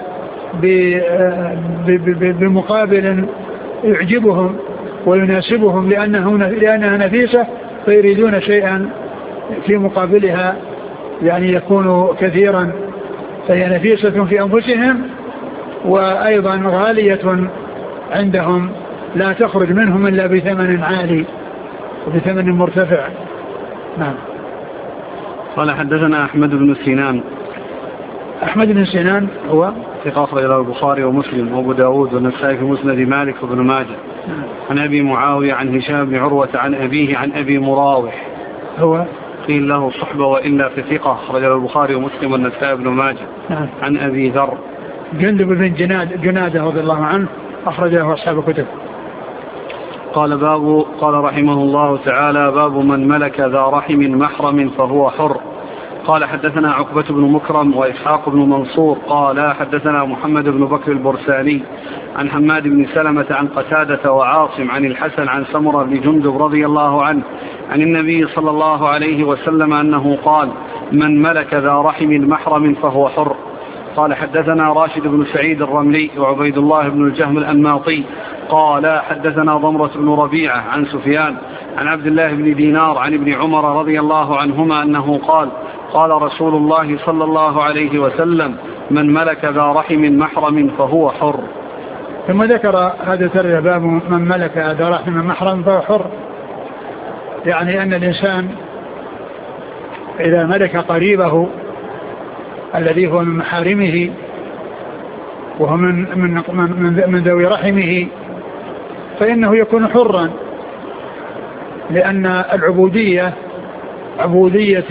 بمقابل يعجبهم ويناسبهم لأنها نفيسة، فيريدون شيئا في مقابلها يعني يكون كثيرا، فهي نفيسة في أنفسهم وأيضا غالية عندهم لا تخرج منهم إلا بثمن عالي وبثمن مرتفع. نعم. قال حدثنا أحمد بن سنان. أحمد بن سنان هو ثقة أخرج له البخاري ومسلم وأبو داود والنسائي في مسند مالك وابن ماجه. عن أبي معاوية عن هشام بن عروة عن أبيه عن أبي مراوح هو قيل له صحبة وإلا في ثقة أخرج له البخاري ومسلم والنسائي وابن ماجه. عن أبي ذر جندب بن جناد جناده رضي الله عنه أخرج له أصحاب الكتب. قال باب قال رحمه الله تعالى باب من ملك ذا رحم محرم فهو حر. قال حدثنا عقبة بن مكرم وإسحاق بن منصور قال حدثنا محمد بن بكر البرساني عن حماد بن سلمة عن قتادة وعاصم عن الحسن عن سمرة بن جندب رضي الله عنه عن النبي صلى الله عليه وسلم أنه قال من ملك ذا رحم محرم فهو حر. قال حدثنا راشد بن سعيد الرملي وعبيد الله بن الجهم الأنماطي قال حدثنا ضمرة بن ربيعة عن سفيان عن عبد الله بن دينار عن ابن عمر رضي الله عنهما أنه قال قال رسول الله صلى الله عليه وسلم من ملك ذا رحم محرم فهو حر. ثم ذكر هذا ترى باب من ملك ذا رحم محرم فهو حر، يعني أن الإنسان إذا ملك قريبه الذي هو من محارمه وهو من, من, من, من ذوي رحمه فإنه يكون حرا، لأن العبودية عبودية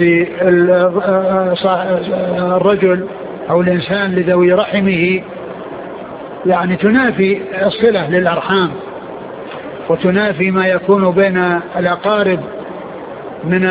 الرجل أو الإنسان لذوي رحمه يعني تنافي الصلة للأرحام وتنافي ما يكون بين الأقارب من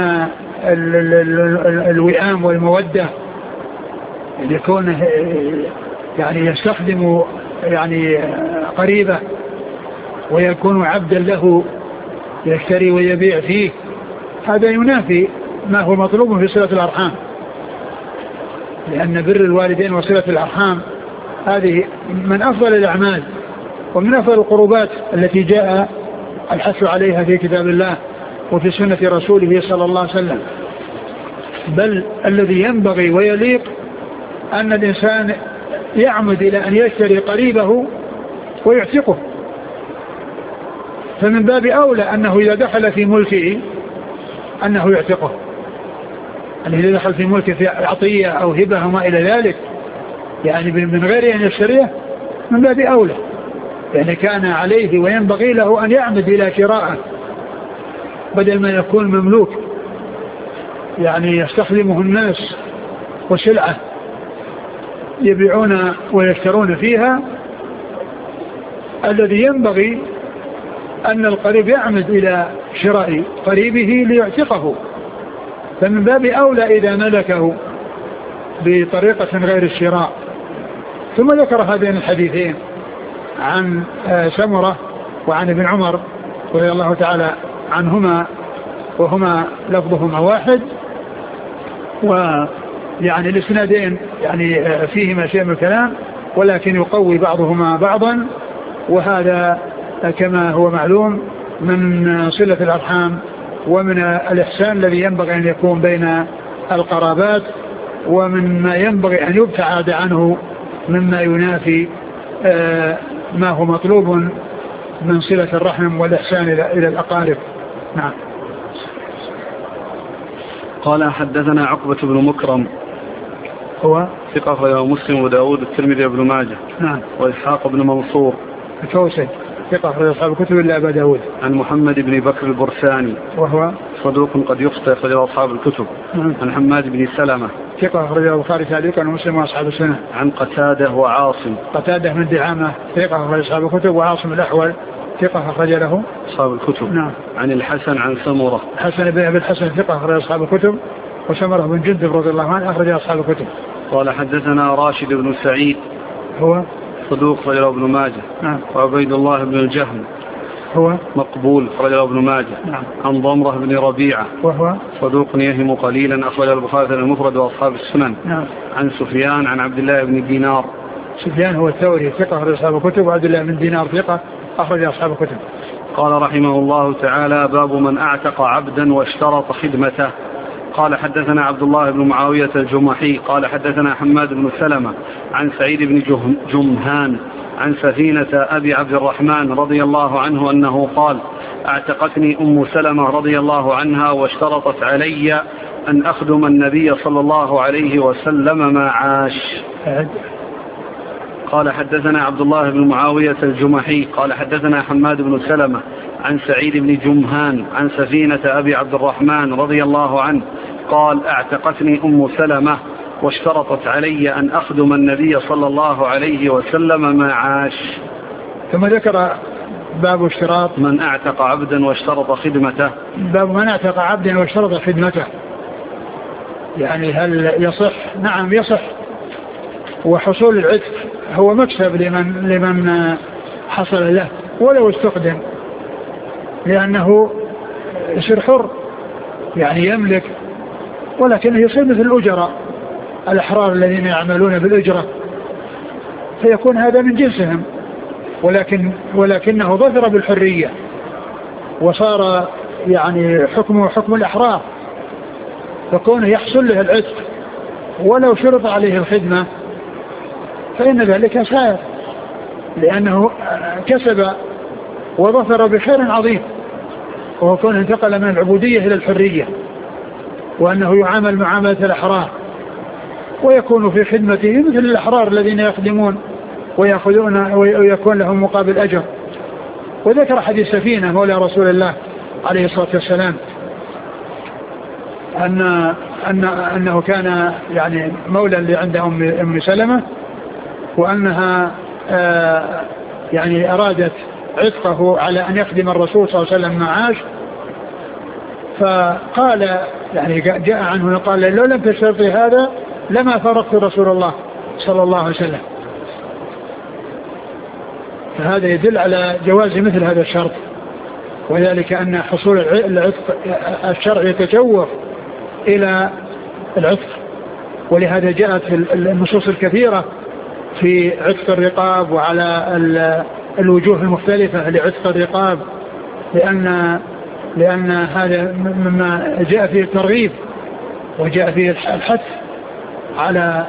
الوئام والمودة، يكون يعني يستخدم يعني قريبه ويكون عبدا له يشتري ويبيع فيه، هذا ينافي ما هو مطلوب في صلة الأرحام، لأن بر الوالدين وصلة الأرحام هذه من أفضل الأعمال ومن أفضل القربات التي جاء الحث عليها في كتاب الله وفي سنة رسوله صلى الله عليه وسلم. بل الذي ينبغي ويليق أن الإنسان يعمد إلى أن يشتري قريبه ويعتقه، فمن باب أولى أنه إذا دخل في ملكه أنه يعتقه، أنه إذا دخل في ملكه في عطية أو هبة وما إلى ذلك يعني من غير أن يشتريه من باب أولى، يعني كان عليه وينبغي له أن يعمد إلى شراءه بدل ما يكون مملوك يعني يستخدمه الناس وسلعة يبيعون ويشترون فيها. الذي ينبغي أن القريب يعمد إلى شراء قريبه ليعتقه، فمن باب أولى إذا ملكه بطريقة غير الشراء. ثم ذكر هذين الحديثين عن سمرة وعن ابن عمر رضي الله تعالى عنهما وهما لفظهما واحد، ويعني الاسنادين يعني فيهما شيء من الكلام، ولكن يقوي بعضهما بعضا، وهذا كما هو معلوم من صلة الأرحام ومن الإحسان الذي ينبغي أن يكون بين القرابات، ومن ما ينبغي أن يبتعد عنه مما ينافي ما هو مطلوب من صلة الرحم والإحسان إلى الأقارب. نعم. قال حدثنا عقبة بن مكرم هو ثقة أخرجه مسلم وداود الترمذي وابن ماجه. نعم. وإسحاق بن منصور الكوسج ثقة أخرج أصحاب الكتب إلا أبا داود. عن محمد بن بكر البرساني وهو صدوق قد يخطئ أخرجه أصحاب الكتب. نعم. عن حماد بن سلمة ثقة أخرجه البخاري تعليقا ومسلم وأصحاب السنة. عن قتادة وعاصم قتادة من دعامة ثقة أخرج أصحاب الكتب، وعاصم الأحول ثقة أخرج له أصحاب الكتب. نعم. عن الحسن عن سمرة حسن بن أبي الحسن ثقة أخرج أصحاب الكتب، وسمرة بن جندب رضي الله عنه أخرج أصحاب الكتب. قال حدثنا راشد بن سعيد هو صدوق رجل ابن ماجه. نعم. وعبيد الله بن الجهم هو مقبول رجل ابن ماجه. نعم. عن ضمرة بن ربيعة وهو صدوق يهم قليلا أخرج البخاري المفرد وأصحاب السنن. نعم. عن سفيان عن عبد الله بن دينار. سفيان هو الثوري ثقة أخرج أصحاب الكتب، وعبد الله بن دينار ثقة أخرج أصحاب الكتب. قال رحمه الله تعالى: باب من أعتق عبدا واشترط خدمته. قال حدثنا عبد الله بن معاوية الجمحي قال حدثنا حماد بن سلمة عن سعيد بن جمهان عن سفينة أبي عبد الرحمن رضي الله عنه أنه قال: اعتقتني أم سلمة رضي الله عنها واشترطت علي أن أخدم النبي صلى الله عليه وسلم ما عاش. قال حدثنا عبد الله بن معاوية الجمحي قال حدثنا حماد بن سلمة عن سعيد بن جمهان عن سفينة أبي عبد الرحمن رضي الله عنه قال: اعتقتني أم سلمة واشترطت علي أن أخدم النبي صلى الله عليه وسلم ما عاش. ثم ذكر باب اشتراط من اعتق عبدا واشترط خدمته. باب من اعتق عبدا واشترط خدمته، يعني هل يصح؟ نعم يصح، وحصول العتق هو مكسب لمن, لمن حصل له ولو استخدم، لأنه يصير حر يعني يملك، ولكنه يصير مثل الأجراء الأحرار الذين يعملون بالأجرة، فيكون هذا من جنسهم، ولكن ولكنه ظفر بالحرية وصار يعني حكمه حكم الأحرار، فكونه يحصل له العتق ولو شرط عليه الخدمة فإن ذلك خير، لأنه كسب وظفر بخير عظيم، وهو كونه انتقل من العبودية إلى الحرية، وأنه يعامل معاملة الأحرار ويكون في خدمته مثل الأحرار الذين يخدمون ويأخذون ويكون لهم مقابل أجر. وذكر حديث سفينة مولى رسول الله عليه الصلاة والسلام أن أن أنه كان يعني مولى اللي عند أم أم سلمة، وأنها آه يعني أرادت عتقه على أن يخدم الرسول صلى الله عليه وسلم معاش، فقال يعني جاء عنه قال: لو لم تشترطي هذا لما فرقت رسول الله صلى الله عليه وسلم. فهذا يدل على جواز مثل هذا الشرط، وذلك أن حصول العتق الشرع يتجوف إلى العتق، ولهذا جاءت في النصوص الكثيرة في عتق الرقاب وعلى الوجوه المختلفة لعتق الرقاب، لأن لأن هذا مما جاء فيه الترغيب وجاء فيه الحث على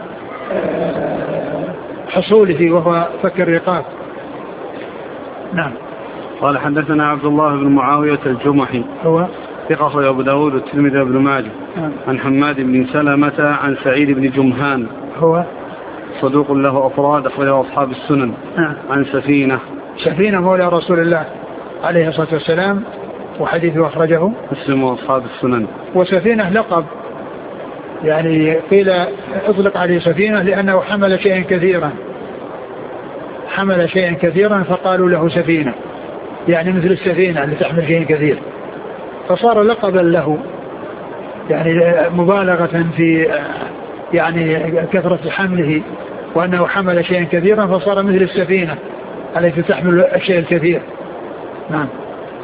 حصوله وهو فك الرقاب. نعم. قال حدثنا عبد الله بن معاوية الجمحي هو ثقة أخرج أبو داود والترمذي وابن ماجه. نعم. عن حماد بن سلمة عن سعيد بن جمهان هو صدوق له أفراد أخرجه أصحاب السنن. نعم. عن سفينة سفينة مولى رسول الله عليه الصلاة والسلام، وحديثه أخرجه مسلم وأصحاب السنن. وسفينة لقب، يعني قيل اطلق عليه سفينة لأنه حمل شيئا كثيرا حمل شيئا كثيرا فقالوا له سفينة، يعني مثل السفينة اللي تحمل شيئا كثير، فصار لقبا له، يعني مبالغة في يعني كثرة حمله، وأنه حمل شيئا كثيرا فصار مثل السفينة التي تحمل الشيء الكثير. نعم.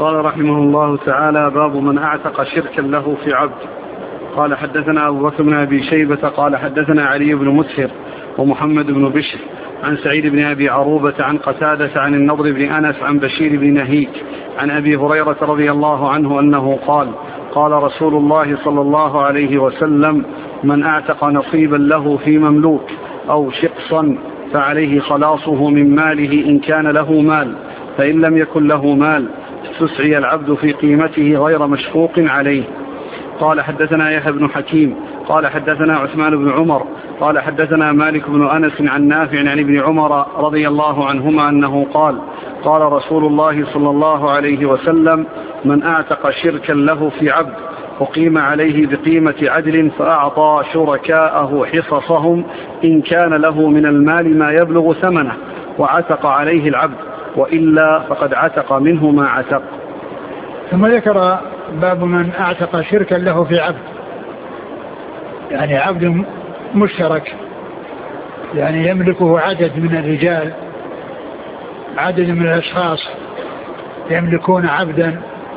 قال رحمه الله تعالى: باب من أعتق شركا له في عبد. قال حدثنا أبو بكر بن أبي شيبة قال حدثنا علي بن مسهر ومحمد بن بشر عن سعيد بن أبي عروبة عن قتادة عن النضر بن أنس عن بشير بن نهيك عن أبي هريرة رضي الله عنه أنه قال: قال رسول الله صلى الله عليه وسلم: من أعتق نصيبا له في مملوك أو شقصا فعليه خلاصه من ماله إن كان له مال، فإن لم يكن له مال استسعي العبد في قيمته غير مشفوق عليه. قال حدثنا يحيى بن حكيم قال حدثنا عثمان بن عمر قال حدثنا مالك بن أنس عن نافع عن ابن عمر رضي الله عنهما أنه قال: قال رسول الله صلى الله عليه وسلم: من أعتق شركا له في عبد وقيم عليه بقيمة عدل فأعطى شركاءه حصصهم إن كان له من المال ما يبلغ ثمنه وعتق عليه العبد، وإلا فقد عتق منه ما عتق. ثم ذكر باب من أعتق شركا له في عبد، يعني عبد مشترك، يعني يملكه عدد من الرجال، عدد من الأشخاص يملكون عبدا،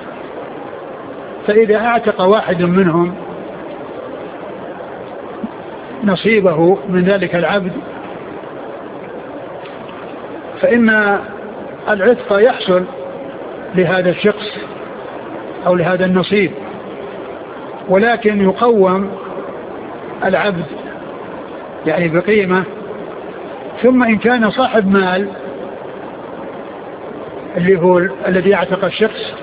فإذا أعتق واحد منهم نصيبه من ذلك العبد فإن العتق يحصل لهذا الشخص أو لهذا النصيب، ولكن يقوم العبد يعني بقيمة، ثم إن كان صاحب مال اللي هو الذي يعتق الشخص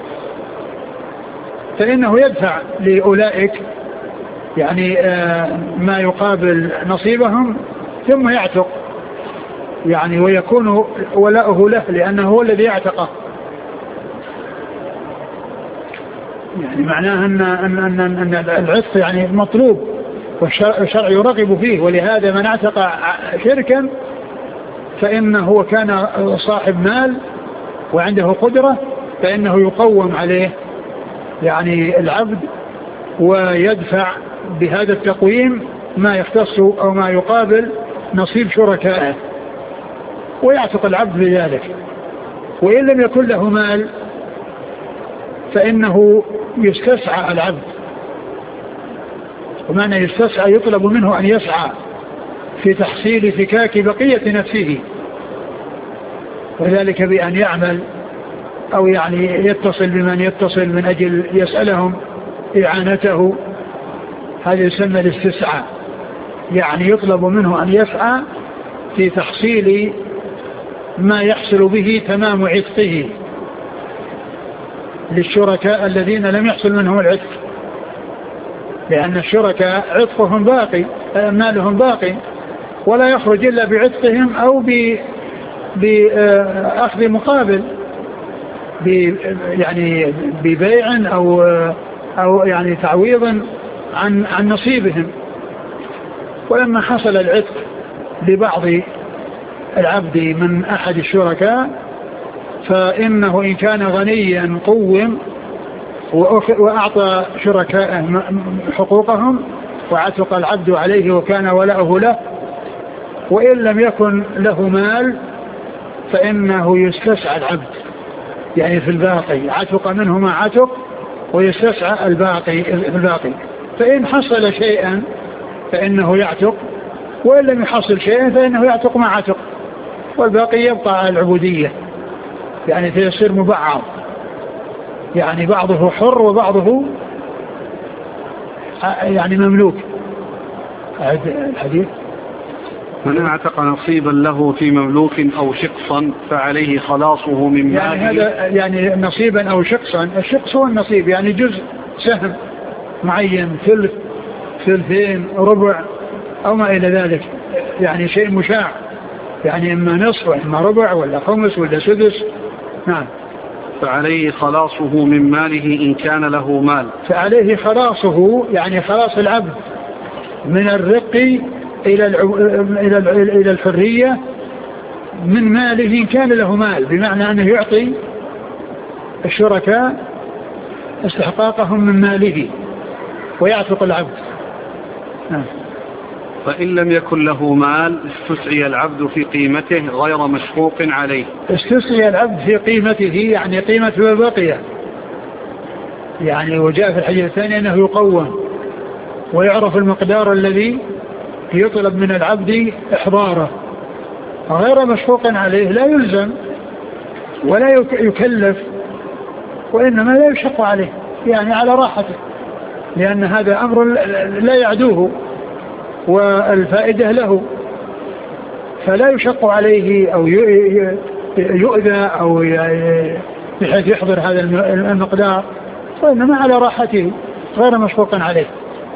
فإنه يدفع لأولئك يعني ما يقابل نصيبهم ثم يعتق، يعني ويكون ولاؤه له لأنه هو الذي يعتقه. يعني معناه أن, أن, أن, أن العتق يعني مطلوب والشرع يرغب فيه، ولهذا من اعتق شركا فإنه هو كان صاحب مال وعنده قدرة فإنه يقوم عليه يعني العبد ويدفع بهذا التقويم ما يختص أو ما يقابل نصيب شركائه ويعتق العبد بذلك. وإن لم يكن له مال فإنه يستسعى العبد، ومعنى يستسعى يطلب منه أن يسعى في تحصيل فكاك بقية نفسه، وذلك بأن يعمل أو يعني يتصل بمن يتصل من أجل يسألهم إعانته، هذا يسمى الاستسعاء، يعني يطلب منه أن يسعى في تحصيل ما يحصل به تمام عتقه للشركاء الذين لم يحصل منهم العتق، لأن الشركاء عتقهم باقي، مالهم باقي، ولا يخرج إلا بعتقهم أو بأخذ مقابل يعني ببيع أو أو يعني تعويض عن عن نصيبهم. ولما حصل العتق لبعض العبد من أحد الشركاء فإنه إن كان غنيا قوم وأعطى شركائه حقوقهم وعتق العبد عليه وكان ولاؤه له، وإن لم يكن له مال فإنه يستسعى العبد يعني في الباقي، عتق منه ما عتق ويستسعى الباقي في الباقي، فإن حصل شيئا فإنه يعتق، وإن لم يحصل شيئا فإنه يعتق ما عتق، والباقي يبقى على العبودية، يعني فيصير مبعض، يعني بعضه حر وبعضه يعني مملوك. الحديث: من اعتق نصيبا له في مملوك أو شقصا فعليه خلاصه من ماله. يعني هذا يعني نصيبا أو شقصا، الشقص هو النصيب يعني جزء سهم معين، ثلث ثلثين ربع أو ما إلى ذلك، يعني شيء مشاع، يعني إما نصف وإما ربع ولا خمس ولا سدس. نعم. فعليه خلاصه من ماله إن كان له مال. فعليه خلاصه يعني خلاص العبد من الرق إلى إلى إلى الحرية من ماله إن كان له مال، بمعنى أنه يعطي الشركاء استحقاقهم من ماله ويعتق العبد. فإن لم يكن له مال استسعي العبد في قيمته غير مشقوق عليه. استسعي العبد في قيمته يعني قيمة ما بقي، يعني وجاء في الحديث الثاني أنه يقوم ويعرف المقدار الذي يطلب من العبد إحضاره غير مشقوق عليه، لا يلزم ولا يكلف وإنما لا يشق عليه، يعني على راحته، لأن هذا أمر لا يعدوه والفائدة له، فلا يشق عليه أو يؤذى أو بحيث يحضر هذا المقدار، وإنما على راحته غير مشقوق عليه.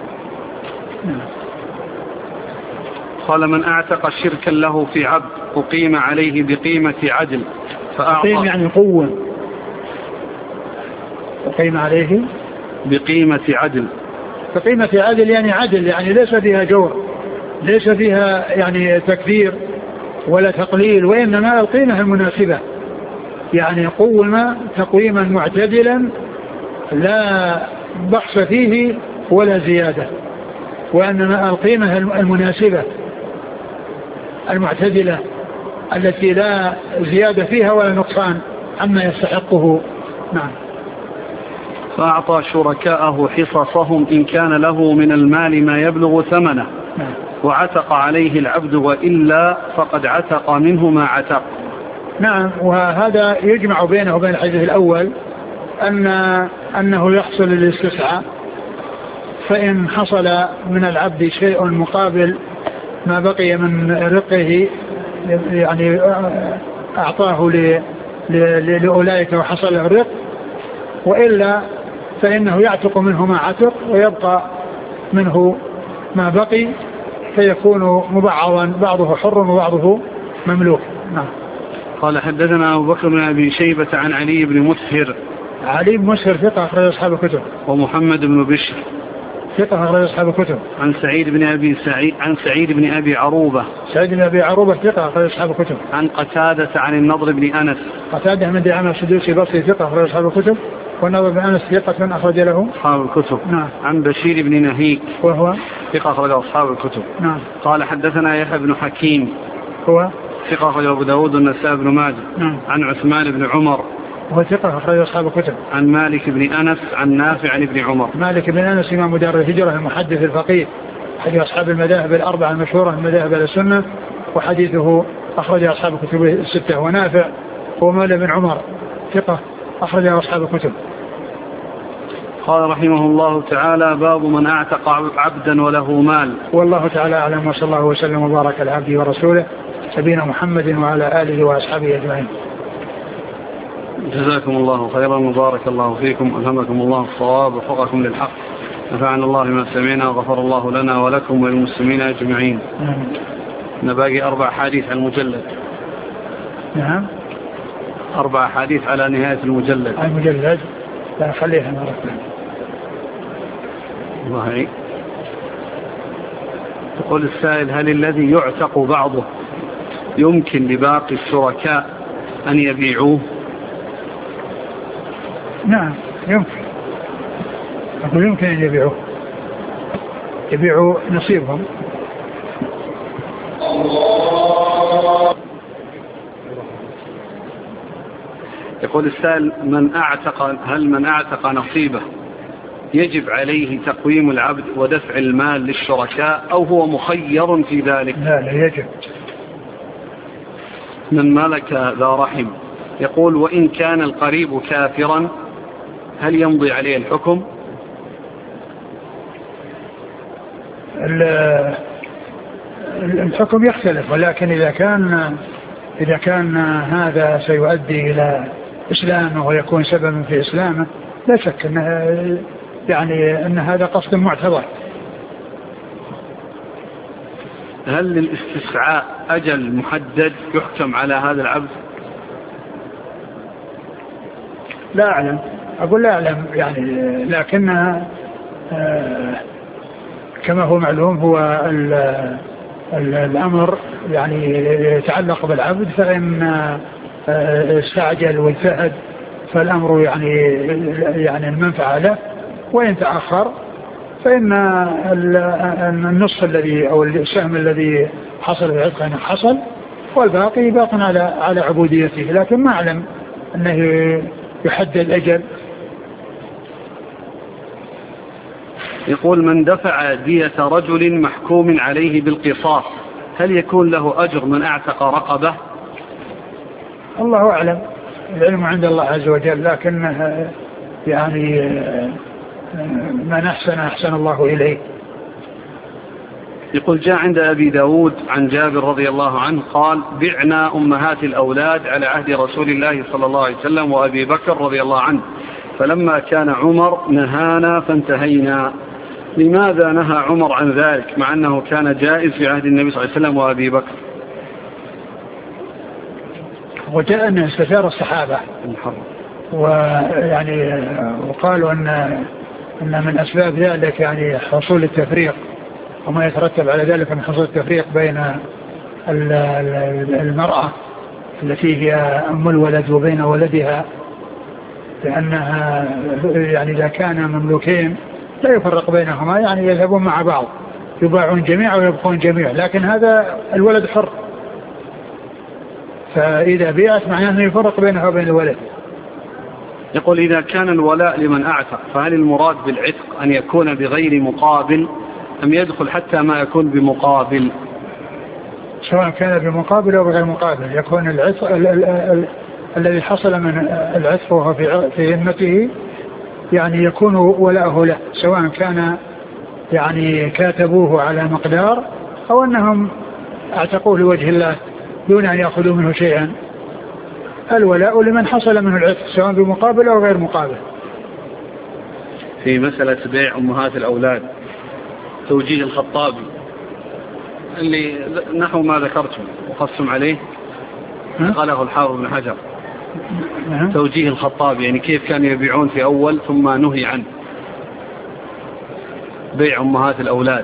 قال من اعتق شركا له في عبد أقيم عليه بقيمة عدل فأعطى. أقيم يعني قوة، أقيم عليه بقيمة عدل. بقيمة عدل يعني عدل، يعني ليس فيها جور، ليس فيها يعني تكبير ولا تقليل، وإنما القيمة المناسبة، يعني قوم تقويما معتدلا لا بخس فيه ولا زيادة، وإنما القيمة المناسبة المعتدلة التي لا زيادة فيها ولا نقصان عما يستحقه. نعم. فأعطى شركاءه حصصهم إن كان له من المال ما يبلغ ثمنه. نعم. وعتق عليه العبد وإلا فقد عتق منه ما عتق. نعم. وهذا يجمع بينه وبين الحديث الأول أن أنه يحصل الاستسعاء، فإن حصل من العبد شيء مقابل ما بقي من رقه يعني أعطاه لأولئك وحصل الرق، وإلا فإنه يعتق منه ما عتق ويبقى منه ما بقي، فيكون مبعضا بعضه حر وبعضه مملوك. نعم. قال حدثنا أبو بكر بن أبي شيبة عن علي بن مسهر. علي بن مسهر ثقة أخرج أصحاب الكتب. ومحمد بن بشر ثقة أخرج أصحاب الكتب. عن سعيد بن أبي سعيد عن سعيد بن أبي عروبة. سعيد بن أبي عروبة ثقة أخرج أصحاب الكتب. عن قتادة عن النضر بن أنس. قتادة من دعامة السدوسي بصري ثقة أخرج أصحاب الكتب، والنضر بن أنس ثقة أخرج له أصحاب الكتب. نعم. عن بشير بن نهيك وهو ثقة أخرج أصحاب الكتب. نعم. قال حدثنا يحيى بن حكيم هو ثقة أخرج أبو داود والنسائي بن ماجه. نعم. عن عثمان بن عمر وهو ثقة أخرج أصحاب الكتب. عن مالك بن أنس عن نافع عن ابن عمر. مالك بن أنس إمام دار الهجرة المحدث الفقيه، حديث أصحاب المذاهب الأربعة المشهورة من مذاهب السنة، وحديثه أخرج أصحاب الكتب الستة. ونافع هو مولى بن عمر ثقة أخرج أصحاب الكتب. قال رحمه الله تعالى باب من اعتق عبدا وله مال. والله تعالى أعلم، وصلى الله وسلم وبارك على عبده ورسوله نبينا محمد وعلى آله وأصحابه أجمعين. جزاكم الله خيرا وبارك الله فيكم، ألهمكم الله الصواب ووفقكم للحق، نفعنا الله بما سمعنا وغفر الله لنا ولكم وللمسلمين أجمعين. نباقي أربع حديث على المجلد. نعم. أربع حديث على نهاية المجلد. المجلد لا خليها مرة. الله. يقول السائل هل الذي يعتق بعضه يمكن لباقي الشركاء أن يبيعوه؟ نعم يمكن، أقول يمكن أن يبيعوه، يبيعوا نصيبهم. يقول السائل من أعتق هل من أعتق نصيبه يجب عليه تقويم العبد ودفع المال للشركاء أو هو مخير في ذلك؟ لا لا يجب. من ملك ذا رحم يقول وإن كان القريب كافرا هل يمضي عليه الحكم؟ الحكم يختلف، ولكن إذا كان إذا كان هذا سيؤدي إلى إسلامه ويكون سببا في إسلامه لا شك أن يعني أن هذا قصد معتبر. هل للاستسعاء أجل محدد يحكم على هذا العبد؟ لا أعلم، أقول لا أعلم يعني، لكنها كما هو معلوم هو الأمر يعني يتعلق بالعبد، فإن استعجل واجتهد فالأمر يعني يعني المنفعة له، وإن تأخر فإن النصف الذي أو السهم الذي حصل في عتقه حصل، والباقي باق على على عبوديته، لكن ما أعلم أنه يحدد أجل. يقول: من دفع دية رجل محكوم عليه بالقصاص هل يكون له أجر من أعتق رقبة؟ الله أعلم، العلم عند الله عز وجل، لكن يعني من أحسن أحسن الله إليه. يقول: جاء عند أبي داود عن جابر رضي الله عنه قال: بعنا أمهات الأولاد على عهد رسول الله صلى الله عليه وسلم وأبي بكر رضي الله عنه، فلما كان عمر نهانا فانتهينا. لماذا نهى عمر عن ذلك مع أنه كان جائز في عهد النبي صلى الله عليه وسلم وأبي بكر؟ وجاء أن استشار الصحابة ويعني وقالوا أن أن من أسباب ذلك يعني حصول التفريق وما يترتب على ذلك من حصول التفريق بين المرأة التي هي أم الولد وبين ولدها، لأنها يعني إذا كان مملوكين لا يفرق بينهما، يعني يذهبون مع بعض، يباعون جميعا ويبقون جميعا، لكن هذا الولد حر، فإذا بيعت معناه أنه يفرق بينها وبين الولد. يقول: إذا كان الولاء لمن أعتق فهل المراد بالعتق أن يكون بغير مقابل أم يدخل حتى ما يكون بمقابل؟ سواء كان بمقابل أو بغير مقابل يكون العتق ال ال ال الذي حصل من العتق وهو في في ذمته يعني يكون ولاءه له، سواء كان يعني كاتبوه على مقدار أو أنهم اعتقوه لوجه الله دون أن يأخذوا منه شيئا. الولاء لمن حصل منه العتق سواء بمقابل أو غير مقابل. في مسألة بيع أمهات الأولاد توجيه الخطابي اللي نحو ما ذكرتم وقصتم عليه قاله الحافظ بن حجر، توجيه الخطابي يعني كيف كانوا يبيعون في أول ثم نهي عنه بيع أمهات الأولاد.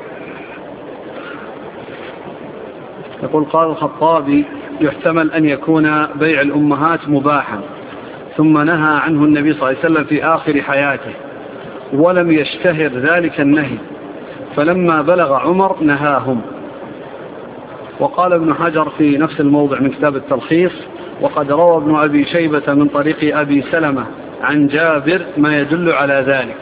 يقول: قال الخطابي: يحتمل أن يكون بيع الأمهات مباحا ثم نهى عنه النبي صلى الله عليه وسلم في آخر حياته ولم يشتهر ذلك النهي، فلما بلغ عمر نهاهم. وقال ابن حجر في نفس الموضع من كتاب التلخيص: وقد روى ابن أبي شيبة من طريق أبي سلمة عن جابر ما يدل على ذلك.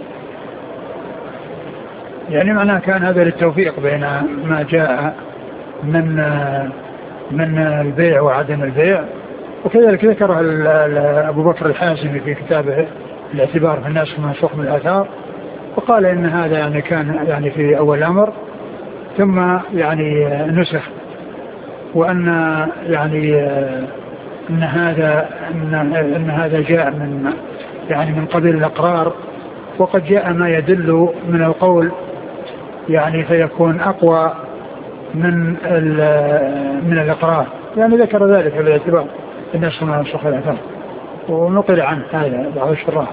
يعني معناه كان هذا للتوفيق بين ما جاء من من البيع وعدم البيع، وكذلك ذكره أبو بكر الحازمي في كتابه الاعتبار في الناس من سوق من الآثار، وقال إن هذا يعني كان يعني في أول الأمر ثم يعني نسخ، وأن يعني أن هذا أن, أن هذا جاء من يعني من قبيل الأقرار، وقد جاء ما يدل من القول يعني فيكون أقوى من من الإقرار، يعني ذكر ذلك في الاعتبار الناس من سوق الآثار، ونقل عنه هذا بعض الشراح.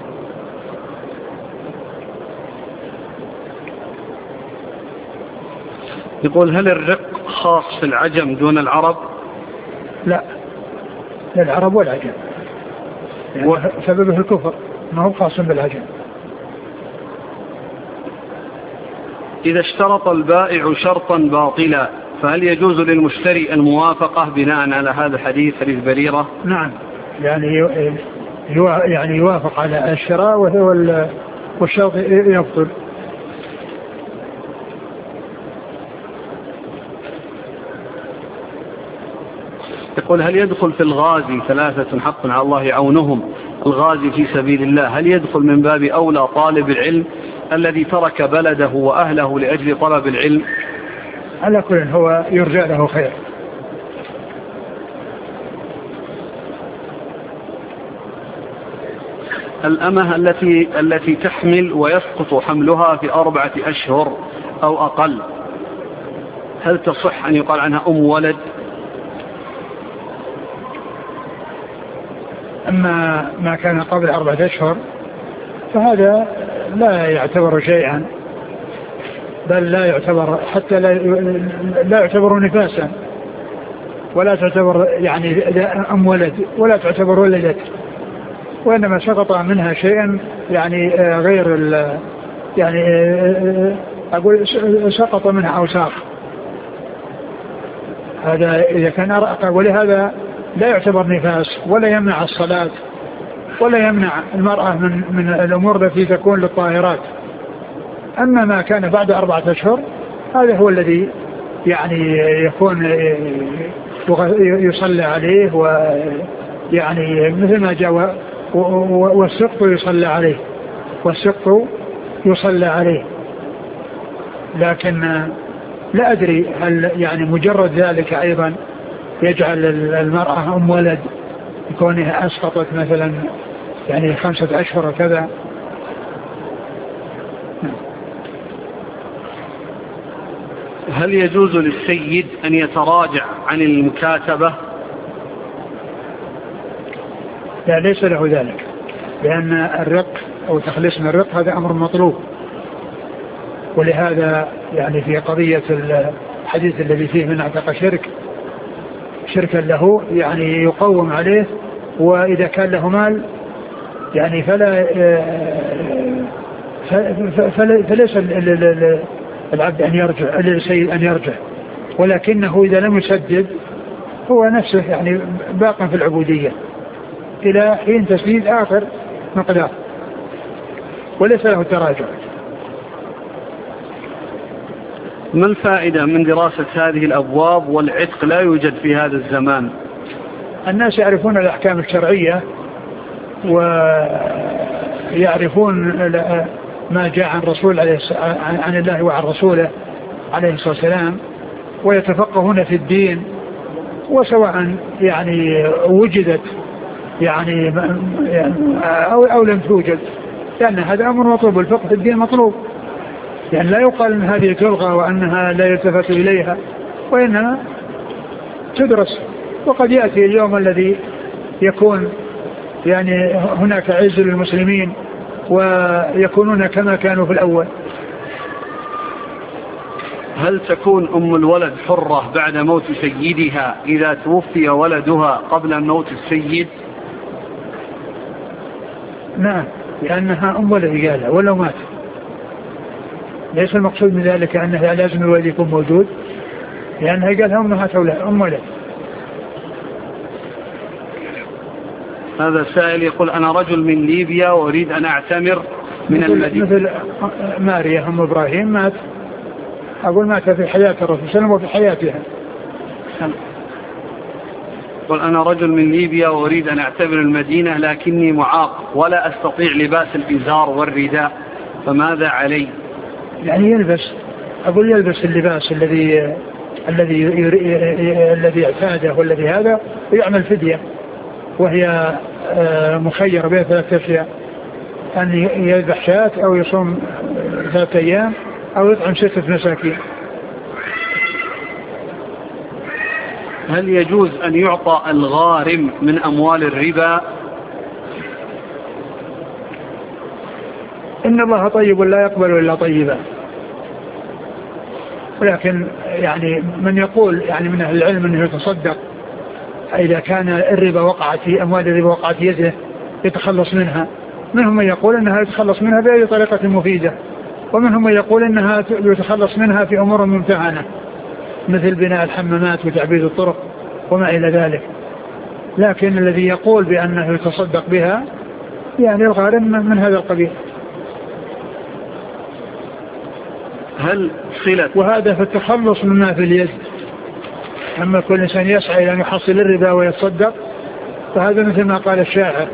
يقول: هل الرق خاص في العجم دون العرب؟ لا، للعرب والعجم، يعني و... سببه الكفر، ما هو خاص بالعجم. إذا اشترط البائع شرطا باطلا فهل يجوز للمشتري الموافقة بناء على هذا الحديث حديث بريرة؟ نعم، يعني يو... يعني يوافق على الشراء وهو والشرط يبطل. يقول: هل يدخل في الغازي ثلاثة حق على الله عونهم، الغازي في سبيل الله، هل يدخل من باب أولى طالب العلم الذي ترك بلده وأهله لأجل طلب العلم؟ على كل هو يرجى له خير. الأمة التي التي تحمل ويسقط حملها في أربعة أشهر أو أقل، هل تصح أن يقال عنها أم ولد؟ أما ما كان قبل أربعة أشهر فهذا لا يعتبر شيئا، بل لا يعتبر حتى لا, لا يعتبر نفاسا، ولا تعتبر يعني أم ولد، ولا تعتبر ولدت، وإنما سقط منها شيئا يعني غير يعني أقول سقط منها أوساخ، هذا إذا كان أرق، ولهذا لا يعتبر نفاس ولا يمنع الصلاة ولا يمنع المرأة من, من الأمور التي تكون للطاهرات. أما ما كان بعد أربعة أشهر هذا هو الذي يعني يكون يصلى عليه، ويعني مثل ما جاء والسقط يصلى عليه والسقط يصلى عليه. لكن لا أدري هل يعني مجرد ذلك أيضا يجعل المرأة أم ولد كونها أسقطت مثلا يعني خمسة أشهر وكذا. هل يجوز للسيد أن يتراجع عن المكاتبة؟ لا، ليس له ذلك، لأن الرق أو تخليص من الرق هذا أمر مطلوب. ولهذا يعني في قضية الحديث الذي فيه من اعتق شرك شركا له يعني يقوم عليه، وإذا كان له مال يعني فلا فليس العبد أن يرجع السيد أن يرجع، ولكنه إذا لم يسدد هو نفسه يعني باق في العبودية إلى حين تسديد آخر مقدار، وليس له تراجع. ما الفائدة من دراسة هذه الأبواب والعتق لا يوجد في هذا الزمان؟ الناس يعرفون الأحكام الشرعية ويعرفون ما جاء عن رسول عليه عن الله وعن رسوله عليه الصلاة والسلام، ويتفقهون في الدين، وسواء يعني وجدت يعني أو, أو لم توجد، لأن هذا أمر مطلوب. الفقه في الدين مطلوب، يعني لا يقال أن هذه تلغى وأنها لا يلتفت إليها، وإنما تدرس. وقد يأتي اليوم الذي يكون يعني هناك عز للمسلمين ويكونون كما كانوا في الأول. هل تكون أم الولد حرة بعد موت سيدها إذا توفي ولدها قبل موت السيد؟ نعم، لأنها أم ولد ولو مات. ليس المقصود من ذلك أنه لازم الولد يكون موجود، لأنها قالها أمهات أم ولد. هذا السائل يقول أنا رجل من ليبيا وأريد أن أعتمر من المدينة. مثل ماريا أم إبراهيم مات، أقول مات في حياة الرسول صلى الله عليه وسلم وفي حياتها. يقول أنا رجل من ليبيا وأريد أن أعتمر المدينة لكني معاق ولا أستطيع لباس الإزار والرداء، فماذا علي؟ يعني يلبس، أقول يلبس اللباس الذي الذي الذي اعتاده والذي هذا، ويعمل فدية، وهي مخيرة بين ثلاثة أشياء: أن يذبح شاة أو يصوم ثلاثة أيام أو يطعم ستة مساكين. هل يجوز أن يعطى الغارم من أموال الربا؟ إن الله طيب لا يقبل إلا طيبا، ولكن يعني من يقول يعني من أهل العلم أنه يتصدق إذا كان الربا وقعت في أموال الربا وقعت يده يتخلص منها. منهم من يقول أنها يتخلص منها بأي طريقة مفيدة، ومنهم من يقول أنها يتخلص منها في أمور ممتهنة مثل بناء الحمامات وتعبيد الطرق وما إلى ذلك. لكن الذي يقول بأنه يتصدق بها يعني الغارم من هذا القبيل. هل صلة وهذا في التخلص مما في اليد. أما كل إنسان يسعى إلى أن يحصل الربا ويتصدق فهذا مثل ما قال الشاعر،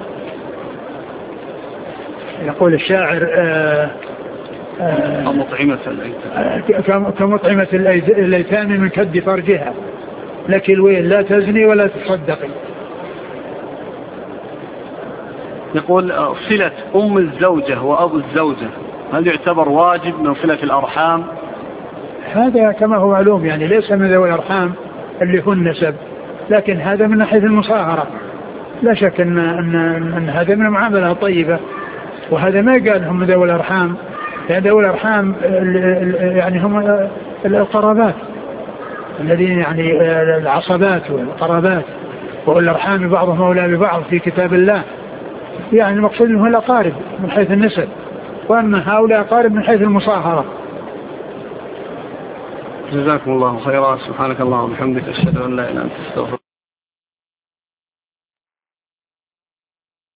يقول الشاعر آآ آآ كمطعمة الأيتام كمطعمة الأيتام من كد فرجها، لك الويل لا تزني ولا تصدقي. يقول صلة أم الزوجة وأبو الزوجة هل يعتبر واجب من صلة الأرحام؟ هذا كما هو معلوم يعني ليس من ذوي الأرحام اللي هو النسب، لكن هذا من ناحية المصاهرة. لا شك أن, أن, أن هذا من المعاملة الطيبة، وهذا ما قال هم ذوي الأرحام، لأن ذوي الأرحام يعني هم القرابات الذين يعني العصبات والقرابات، والأرحام بعضهم أولى ببعض في كتاب الله، يعني المقصود أنه الأقارب من حيث النسب. وأن هؤلاء قارب من حيث المصاهرة. جزاكم الله خيرا. سبحانك اللهم وبحمدك أشهد أن لا إله إلا أنت أستغفرك.